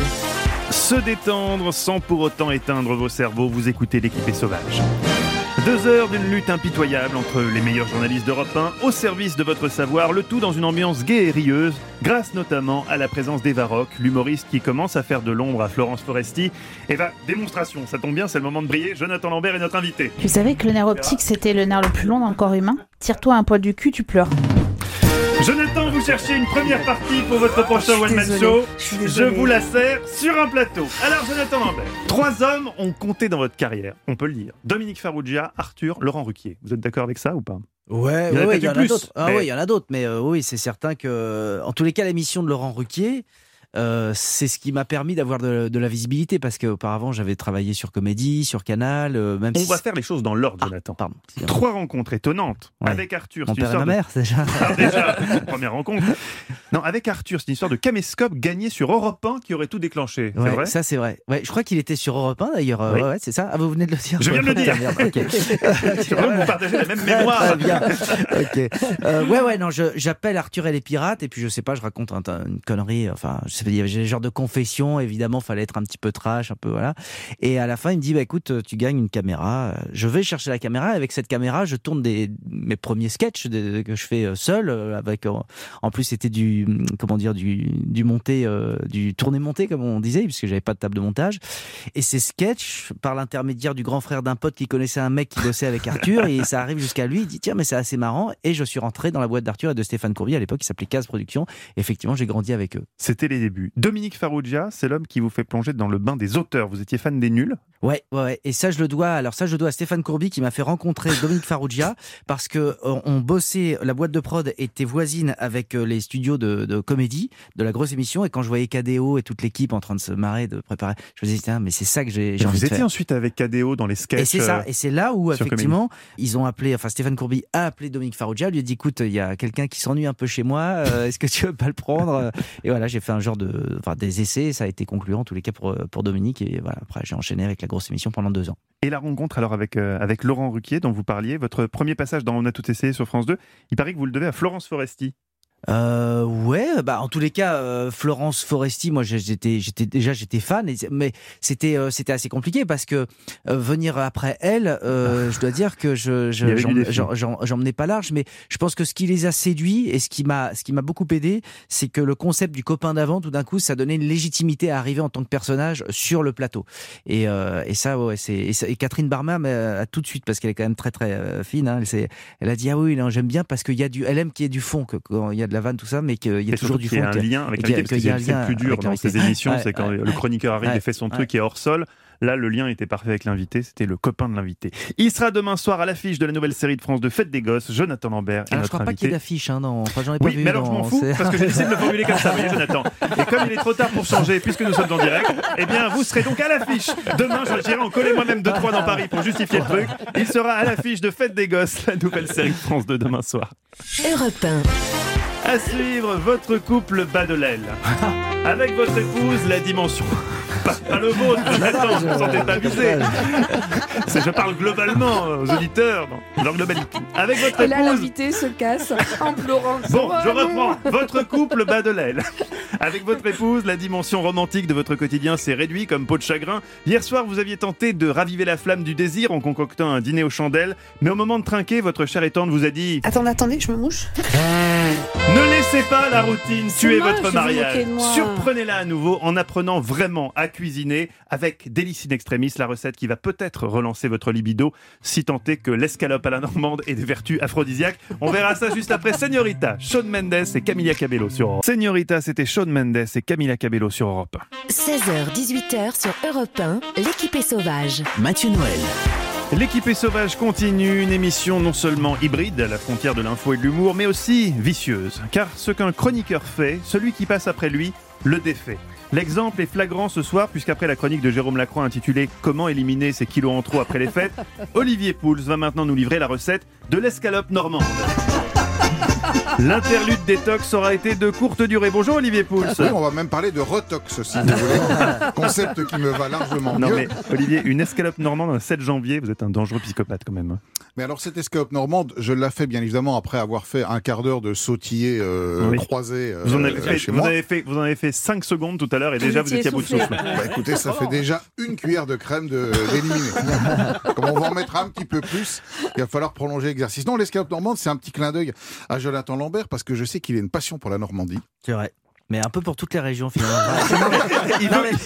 Se détendre sans pour autant éteindre vos cerveaux, vous écoutez l'équipe est sauvage. 2 heures d'une lutte impitoyable entre les meilleurs journalistes d'Europe 1 au service de votre savoir, le tout dans une ambiance gaie et rieuse, grâce notamment à la présence d'Eva Rock, l'humoriste qui commence à faire de l'ombre à Florence Foresti. Eva, démonstration, ça tombe bien, c'est le moment de briller. Jonathan Lambert est notre invité. Tu savais que le nerf optique, c'était le nerf le plus long dans le corps humain ? Tire-toi un poil du cul, tu pleures. Jonathan, vous cherchez une première partie pour votre prochain one-man show. Je vous la sers sur un plateau. Alors, Jonathan Lambert, 3 hommes ont compté dans votre carrière, on peut le dire. Dominique Farrugia, Arthur, Laurent Ruquier. Vous êtes d'accord avec ça ou pas ? Ouais, il y en a d'autres. Oui, il y en a d'autres, mais oui, c'est certain que, en tous les cas, l'émission de Laurent Ruquier, c'est ce qui m'a permis d'avoir de la visibilité, parce qu'auparavant j'avais travaillé sur Comédie, sur Canal. On va faire les choses dans l'ordre, Jonathan. Pardon. 3 rencontres étonnantes avec Arthur. Mon père et ma mère, déjà. Déjà, première rencontre. Non, avec Arthur, c'est une histoire de caméscope gagné sur Europe 1 qui aurait tout déclenché. C'est vrai ? Ça, c'est vrai. Ouais, je crois qu'il était sur Europe 1 d'ailleurs. Oui. Ouais, c'est ça. Ah, vous venez de le dire. Je viens de le dire. Okay. Je crois que vous partagez la même mémoire. Très bien. Ok. Non, j'appelle Arthur et les pirates, et puis je sais pas, je raconte une connerie. Enfin, je sais pas, il y avait des genres de confession, évidemment, fallait être un petit peu trash, un peu, voilà. Et à la fin, il me dit, écoute, tu gagnes une caméra. Je vais chercher la caméra. Avec cette caméra, je tourne mes premiers sketchs que je fais seul, avec, en plus, c'était du monté, du tourné-monté, comme on disait, puisque j'avais pas de table de montage. Et ces sketchs, par l'intermédiaire du grand frère d'un pote qui connaissait un mec qui bossait avec Arthur, et ça arrive jusqu'à lui, il dit, tiens, mais c'est assez marrant. Et je suis rentré dans la boîte d'Arthur et de Stéphane Courbier, à l'époque, qui s'appelait Case Productions. Effectivement, j'ai grandi avec eux. C'était les débuts. Dominique Farrugia, c'est l'homme qui vous fait plonger dans le bain des auteurs. Vous étiez fan des nuls ? Ouais. Et ça, je le dois à Stéphane Courby, qui m'a fait rencontrer Dominique Farrugia, parce que on bossait, la boîte de prod était voisine avec les studios de comédie, de la grosse émission, et quand je voyais KDO et toute l'équipe en train de se marrer, de préparer, je me disais, mais c'est ça que j'ai envie de faire. Vous étiez ensuite avec KDO dans les sketchs. Et c'est ça, et c'est là où effectivement, ils ont appelé, Stéphane Courby a appelé Dominique Farrugia, lui a dit, écoute, il y a quelqu'un qui s'ennuie un peu chez moi, est-ce que tu veux pas le prendre? Et voilà, j'ai fait un genre des essais, ça a été concluant en tous les cas pour Dominique, et voilà, après j'ai enchaîné avec la grosse émission pendant 2 ans. Et la rencontre alors avec Laurent Ruquier dont vous parliez, votre premier passage dans On a tout essayé sur France 2, il paraît que vous le devez à Florence Foresti. En tous les cas, Florence Foresti, moi j'étais fan, mais c'était assez compliqué parce que venir après elle, je dois dire que j'en menais pas large, mais je pense que ce qui les a séduits et ce qui m'a beaucoup aidé, c'est que le concept du copain d'avant, tout d'un coup, ça donnait une légitimité à arriver en tant que personnage sur le plateau. Et ça, ouais, et Catherine Barma a tout de suite, parce qu'elle est quand même très très fine, hein, elle a dit ah oui, non, j'aime bien parce qu'il y a elle aime qu'il y ait du fond, que quand il y a de la vanne, tout ça, mais qu'il y a toujours du fond. Il y a un lien avec l'invité, parce que c'est le plus dur dans ces émissions, c'est quand le chroniqueur arrive et fait son truc et est hors sol. Là, le lien était parfait avec l'invité, c'était le copain de l'invité. Il sera demain soir à l'affiche de la nouvelle série de France 2, Fête des Gosses, Jonathan Lambert est notre invité. Je crois pas qu'il y ait d'affiche, hein, j'en ai pas vu. Oui, mais alors je m'en fous, parce que j'ai décidé de le formuler comme ça, vous voyez, Jonathan. Et comme il est trop tard pour changer, puisque nous sommes en direct, eh bien, vous serez donc à l'affiche. Demain, j'irai en coller moi-même 2-3 dans Paris pour justifier le truc. Il sera à l'affiche de Fête des Gosses, la nouvelle série de France 2 demain soir. Europe 1. À suivre, votre couple bat de l'aile. Avec votre épouse, la dimension. Pas le vôtre, Jonathan, vous ne vous sentez pas visé. Je parle globalement aux auditeurs, dans leur globalité. Avec votre épouse. Et là, l'invité se casse en pleurant. Bon, je reprends. Votre couple bat de l'aile. Avec votre épouse, la dimension romantique de votre quotidien s'est réduite comme peau de chagrin. Hier soir, vous aviez tenté de raviver la flamme du désir en concoctant un dîner aux chandelles. Mais au moment de trinquer, votre chère et tendre vous a dit... Attendez, je me mouche. Ne laissez pas la routine tuer votre mariage. De Surprenez-la à nouveau en apprenant vraiment à cuisiner avec Délice in Extremis, la recette qui va peut-être relancer votre libido, si tant est que l'escalope à la normande ait des vertus aphrodisiaques. On verra ça juste après Señorita, Shawn Mendes et Camila Cabello sur Europe. Señorita, c'était Shawn Mendes et Camila Cabello sur Europe 1. 16h-18h sur Europe 1, l'équipe est sauvage. Mathieu Noël. L'équipée sauvage continue, une émission non seulement hybride, à la frontière de l'info et de l'humour, mais aussi vicieuse. Car ce qu'un chroniqueur fait, celui qui passe après lui le défait. L'exemple est flagrant ce soir, puisqu'après la chronique de Jérôme Lacroix intitulée « Comment éliminer ses kilos en trop après les fêtes », Olivier Pouls va maintenant nous livrer la recette de l'escalope normande. L'interlude détox aura été de courte durée. Bonjour Olivier Pouls. Oui, on va même parler de retox, si vous voulez. Concept qui me va largement mieux. Non mais Olivier, une escalope normande un 7 janvier, vous êtes un dangereux psychopathe quand même. Mais alors cette escalope normande, je l'ai fait bien évidemment après avoir fait un quart d'heure de sautillé croisé vous en avez chez moi. Vous en avez fait 5 secondes tout à l'heure et déjà vous étiez à bout de souffle. Bah écoutez, ça fait déjà une cuillère de crème d'éliminer. Comme on va en mettre un petit peu plus, il va falloir prolonger l'exercice. Non, l'escalope normande, c'est un petit clin d'œil à Jonathan Lambert parce que je sais qu'il a une passion pour la Normandie. C'est vrai. Mais un peu pour toutes les régions finalement. Il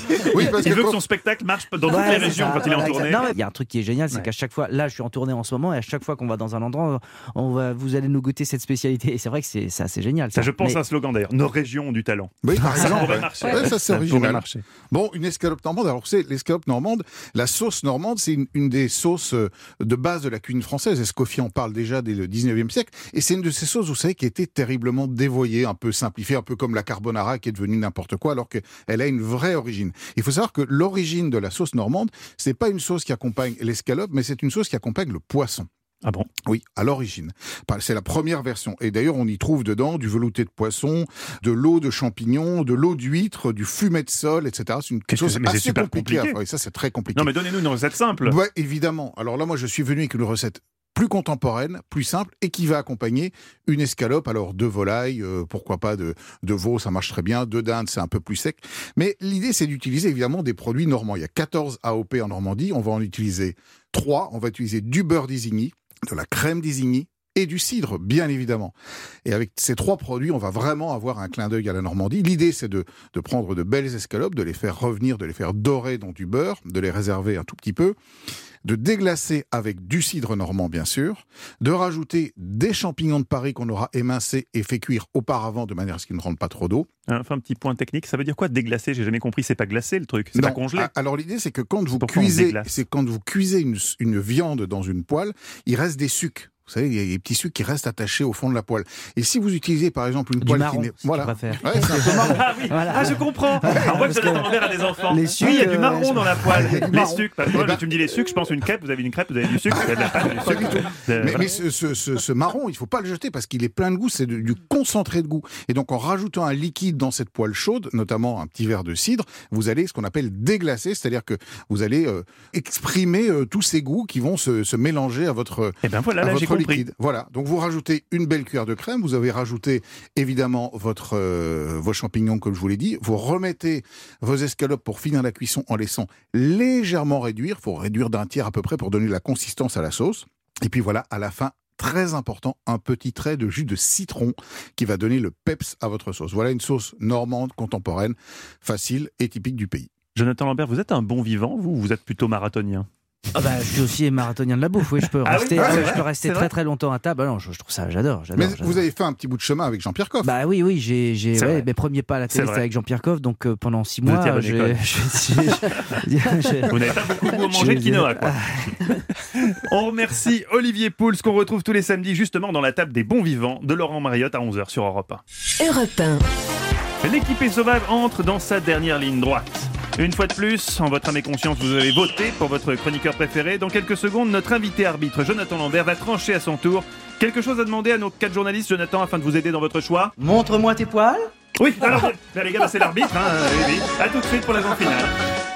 veut que son spectacle marche dans toutes les régions quand il est en tournée. Il y a un truc qui est génial, c'est qu'à chaque fois, là je suis en tournée en ce moment, et à chaque fois qu'on va dans un endroit, vous allez nous goûter cette spécialité. Et c'est vrai que c'est assez génial. Ça, je pense à un slogan d'ailleurs. Nos régions ont du talent. Oui, par exemple. Ça pourrait marcher. Ouais, ça c'est original. Bon, une escalope normande. Alors c'est l'escalope normande. La sauce normande, c'est une des sauces de base de la cuisine française. Escoffier en parle déjà dès le 19e siècle. Et c'est une de ces sauces, vous savez, qui a été terriblement dévoyée, un peu simplifiée, un peu comme la carbonara qui est devenue n'importe quoi, alors qu'elle a une vraie origine. Il faut savoir que l'origine de la sauce normande, c'est pas une sauce qui accompagne l'escalope, mais c'est une sauce qui accompagne le poisson. Ah bon ? Oui, à l'origine. C'est la première version. Et d'ailleurs, on y trouve dedans du velouté de poisson, de l'eau de champignons, de l'eau d'huître, du fumet de sole, etc. C'est une sauce assez compliquée. Oui, ça, c'est très compliqué. Non, mais donnez-nous une recette simple. Ouais, évidemment. Alors là, moi, je suis venu avec une recette plus contemporaine, plus simple, et qui va accompagner une escalope. Alors, de volaille, pourquoi pas de veau, ça marche très bien. De dinde, c'est un peu plus sec. Mais l'idée, c'est d'utiliser évidemment des produits normands. Il y a 14 AOP en Normandie. On va en utiliser 3. On va utiliser du beurre d'Isigny, de la crème d'Isigny et du cidre, bien évidemment. Et avec ces 3 produits, on va vraiment avoir un clin d'œil à la Normandie. L'idée, c'est de prendre de belles escalopes, de les faire revenir, de les faire dorer dans du beurre, de les réserver un tout petit peu, de déglacer avec du cidre normand, bien sûr, de rajouter des champignons de Paris qu'on aura émincés et fait cuire auparavant de manière à ce qu'ils ne rentrent pas trop d'eau. Enfin, un petit point technique, ça veut dire quoi déglacer ? J'ai jamais compris, c'est pas glacé le truc, c'est pas congelé. Alors l'idée, c'est que quand vous cuisez une viande dans une poêle, il reste des sucs. Vous savez, il y a des petits sucs qui restent attachés au fond de la poêle. Et si vous utilisez par exemple une poêle marron, qui n'est... si voilà. tu préfères. Ouais, c'est un peu marron. Ah oui, je comprends. On voit que Jonathan Lambert a des enfants. Les Oui, sucres, il y a du marron dans la poêle. Les marron. sucres. Parce que tu me dis les sucres, je pense une crêpe, vous avez une crêpe, vous avez du sucre, vous avez de la pâte, du Pas du sucre. tout. Mais ce marron, il ne faut pas le jeter parce qu'il est plein de goût, c'est du concentré de goût. Et donc en rajoutant un liquide dans cette poêle chaude, notamment un petit verre de cidre, vous allez ce qu'on appelle déglacer, c'est-à-dire que vous allez exprimer tous ces goûts qui vont se mélanger à votre, Et ben voilà, à là j'ai votre compris. liquide. Voilà, donc vous rajoutez une belle cuillère de crème, vous avez rajouté évidemment vos champignons comme je vous l'ai dit, vous remettez vos escalopes pour finir la cuisson en laissant légèrement réduire, il faut réduire d'un tiers à peu près pour donner de la consistance à la sauce. Et puis voilà, à la fin, très important, un petit trait de jus de citron qui va donner le peps à votre sauce. Voilà une sauce normande, contemporaine, facile et typique du pays. Jonathan Lambert, vous êtes un bon vivant, vous êtes plutôt marathonien? Je suis aussi marathonien de la bouffe, oui, je peux rester, je peux rester très très longtemps à table. Non, je trouve ça, j'adore. Mais vous avez fait un petit bout de chemin avec Jean-Pierre Coff. Bah oui, mes premiers pas à la télé, c'était avec Jean-Pierre Coff, donc pendant 6 mois, vous n'avez pas beaucoup mangé de quinoa, quoi. On remercie Olivier Pouls, qu'on retrouve tous les samedis justement dans la table des bons vivants de Laurent Mariotte à 11h sur Europe 1. Europe 1. L'équipée sauvage entre dans sa dernière ligne droite. Une fois de plus, en votre âme et conscience, vous avez voté pour votre chroniqueur préféré. Dans quelques secondes, notre invité arbitre, Jonathan Lambert, va trancher à son tour. Quelque chose à demander à nos 4 journalistes, Jonathan, afin de vous aider dans votre choix? Montre-moi tes poils. Oui, alors, les gars, c'est l'arbitre. Oui. À tout de suite pour la grande finale.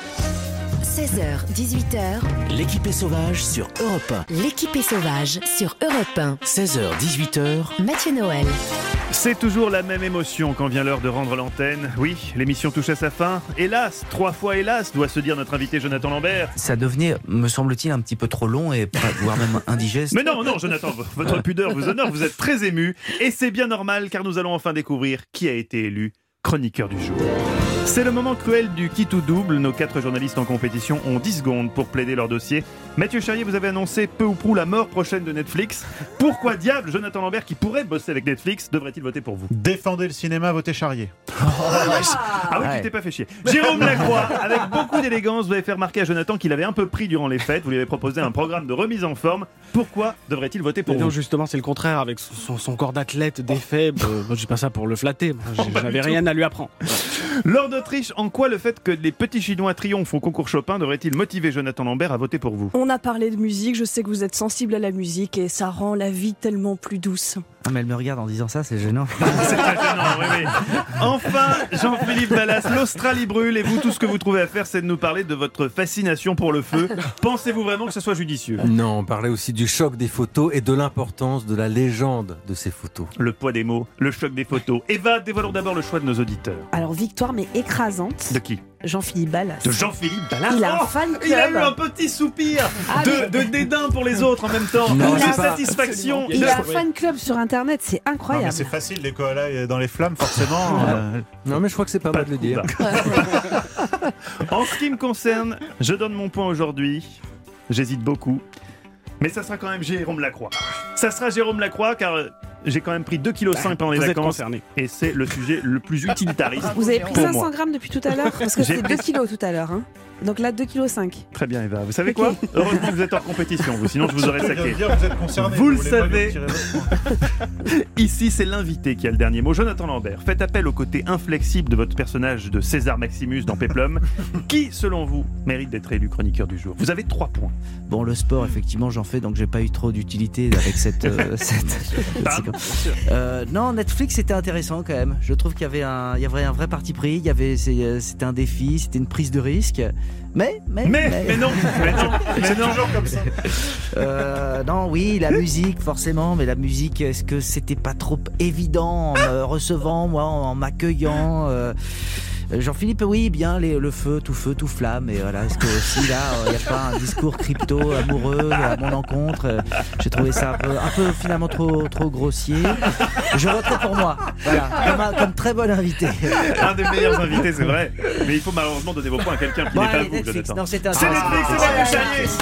16h, 18h. L'équipée sauvage sur Europe 1. L'équipée sauvage sur Europe 1. 16h, 18h. Mathieu Noël. C'est toujours la même émotion quand vient l'heure de rendre l'antenne. Oui, l'émission touche à sa fin. Hélas, 3 fois hélas, doit se dire notre invité Jonathan Lambert. Ça devenait, me semble-t-il, un petit peu trop long et voire même indigeste. Mais non, Jonathan, votre pudeur vous honore, vous êtes très ému. Et c'est bien normal car nous allons enfin découvrir qui a été élu chroniqueur du jour. C'est le moment cruel du qui tout double. Nos 4 journalistes en compétition ont 10 secondes pour plaider leur dossier. Mathieu Charrier, vous avez annoncé peu ou prou la mort prochaine de Netflix. Pourquoi diable Jonathan Lambert, qui pourrait bosser avec Netflix, devrait-il voter pour vous? Défendez le cinéma, votez Charrier. Ah oui, tu t'es pas fait chier. Jérôme Lacroix, avec beaucoup d'élégance, vous avez fait remarquer à Jonathan qu'il avait un peu pris durant les fêtes. Vous lui avez proposé un programme de remise en forme. Pourquoi devrait-il voter pour vous? Non, justement, c'est le contraire. Avec son corps d'athlète défait, je dis pas ça pour le flatter. Je n'avais rien à lui apprendre. Lors d'Autriche, en quoi le fait que les petits Chinois triomphent au concours Chopin devrait-il motiver Jonathan Lambert à voter pour vous? On a parlé de musique, je sais que vous êtes sensible à la musique et ça rend la vie tellement plus douce. Ah, mais elle me regarde en disant ça, c'est gênant. C'est très gênant, oui. Enfin, Jean-Philippe Ballas, l'Australie brûle et vous, tout ce que vous trouvez à faire, c'est de nous parler de votre fascination pour le feu. Pensez-vous vraiment que ce soit judicieux? Non, on parlait aussi du choc des photos et de l'importance de la légende de ces photos. Le poids des mots, le choc des photos. Eva, dévoilons d'abord le choix de nos auditeurs. Alors, victoire, mais écrasante. De qui? Jean-Philippe Ballas. De Jean-Philippe Ballas. Il a un fan club. Il a eu un petit soupir de dédain pour les autres en même temps. Non, de il a satisfaction. Il a un fan club sur Internet, c'est incroyable. Non, mais c'est facile, les koalas dans les flammes, forcément. Non, mais je crois que c'est pas mal de le dire. En ce qui me concerne, je donne mon point aujourd'hui. J'hésite beaucoup. Mais ça sera quand même Jérôme Lacroix. Ça sera Jérôme Lacroix car j'ai quand même pris 2,5 kg pendant les vacances. Et c'est le sujet le plus utilitariste. Vous avez pris pour 500 moi. grammes depuis tout à l'heure? Parce que c'était 2 kilos tout à l'heure. Hein. Donc là, 2,5 kg. Très bien, Eva. Vous savez quoi? Heureusement que vous êtes hors compétition, vous, sinon je vous aurais saqué. Vous êtes concerné. Vous le savez. Ici, c'est l'invité qui a le dernier mot. Jonathan Lambert, faites appel au côté inflexible de votre personnage de César Maximus dans Péplum. Qui, selon vous, mérite d'être élu chroniqueur du jour? Vous avez 3 points. Bon, le sport, effectivement, j'en fais, donc j'ai pas eu trop d'utilité avec cette. Non, Netflix, c'était intéressant quand même. Je trouve qu'il y avait un vrai parti pris. C'était un défi, c'était une prise de risque. Mais non. Toujours comme ça. Non, oui, la musique, forcément, mais la musique, est-ce que c'était pas trop évident en me recevant, moi, en m'accueillant Jean-Philippe, oui, bien, le feu, tout flamme, et voilà, est-ce que aussi là, il n'y a pas un discours crypto amoureux à mon encontre? J'ai trouvé ça un peu finalement trop grossier. Je voterai pour moi, voilà, comme très bon invité. Un des meilleurs invités, c'est vrai. Mais il faut malheureusement donner vos points à quelqu'un qui n'est pas vous, Jonathan. Non, c'est Netflix, c'est Mathieu Charrier.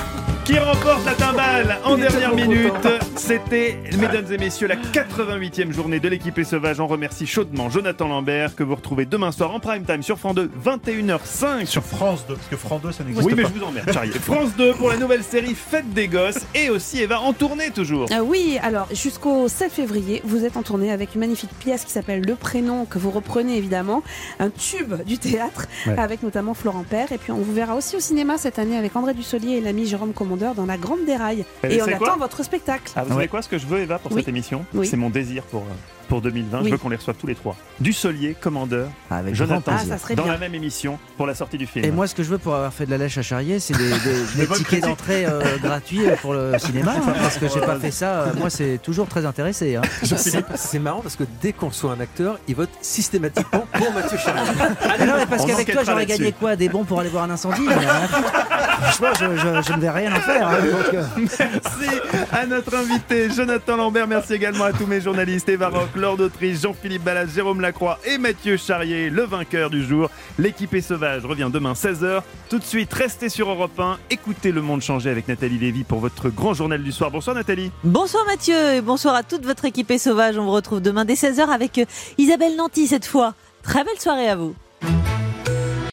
qui remporte la timbale en dernière minute. C'était, mesdames et messieurs, la 88e journée de l'équipée sauvage. On remercie chaudement Jonathan Lambert, que vous retrouvez demain soir en prime time sur France 2, 21h05. Sur France 2, parce que France 2, ça n'existe pas. Oui, mais je vous emmerde, Charrier. France 2 pour la nouvelle série Fête des Gosses, et aussi Eva en tournée toujours. Oui, alors jusqu'au 7 février, vous êtes en tournée avec une magnifique pièce qui s'appelle Le Prénom, que vous reprenez évidemment, un tube du théâtre, avec notamment Florent Père. Et puis on vous verra aussi au cinéma cette année avec André Dussolier et l'ami Jérôme Commandeur dans La Grande Déraille. Et on attend votre spectacle. Ah, vous savez quoi, ce que je veux, Eva, pour cette émission, c'est mon désir pour 2020. Je veux qu'on les reçoive tous les trois. Dussolier, Commandeur, Jonathan, dans la même émission pour la sortie du film. Et moi, ce que je veux pour avoir fait de la lèche à Charrier, c'est des tickets d'entrée gratuits pour le cinéma, parce que j'ai pas fait ça. Moi, c'est toujours très intéressé. C'est marrant parce que dès qu'on reçoit un acteur, il vote systématiquement pour Mathieu Charrier. Non, mais parce qu'avec toi, j'aurais gagné quoi? Des bons pour aller voir un incendie? Franchement, je ne vais rien en faire. Merci à notre invité Jonathan Lambert. Merci également à tous mes journalistes, Eva Rock, Laure d'Autriche, Jean-Philippe Ballas, Jérôme Lacroix et Mathieu Charrier, le vainqueur du jour. L'équipée sauvage revient demain 16h. Tout de suite, restez sur Europe 1. Écoutez Le Monde changer avec Nathalie Lévy pour votre grand journal du soir. Bonsoir Nathalie. Bonsoir Mathieu et bonsoir à toute votre équipée sauvage. On vous retrouve demain dès 16h avec Isabelle Nanty cette fois. Très belle soirée à vous.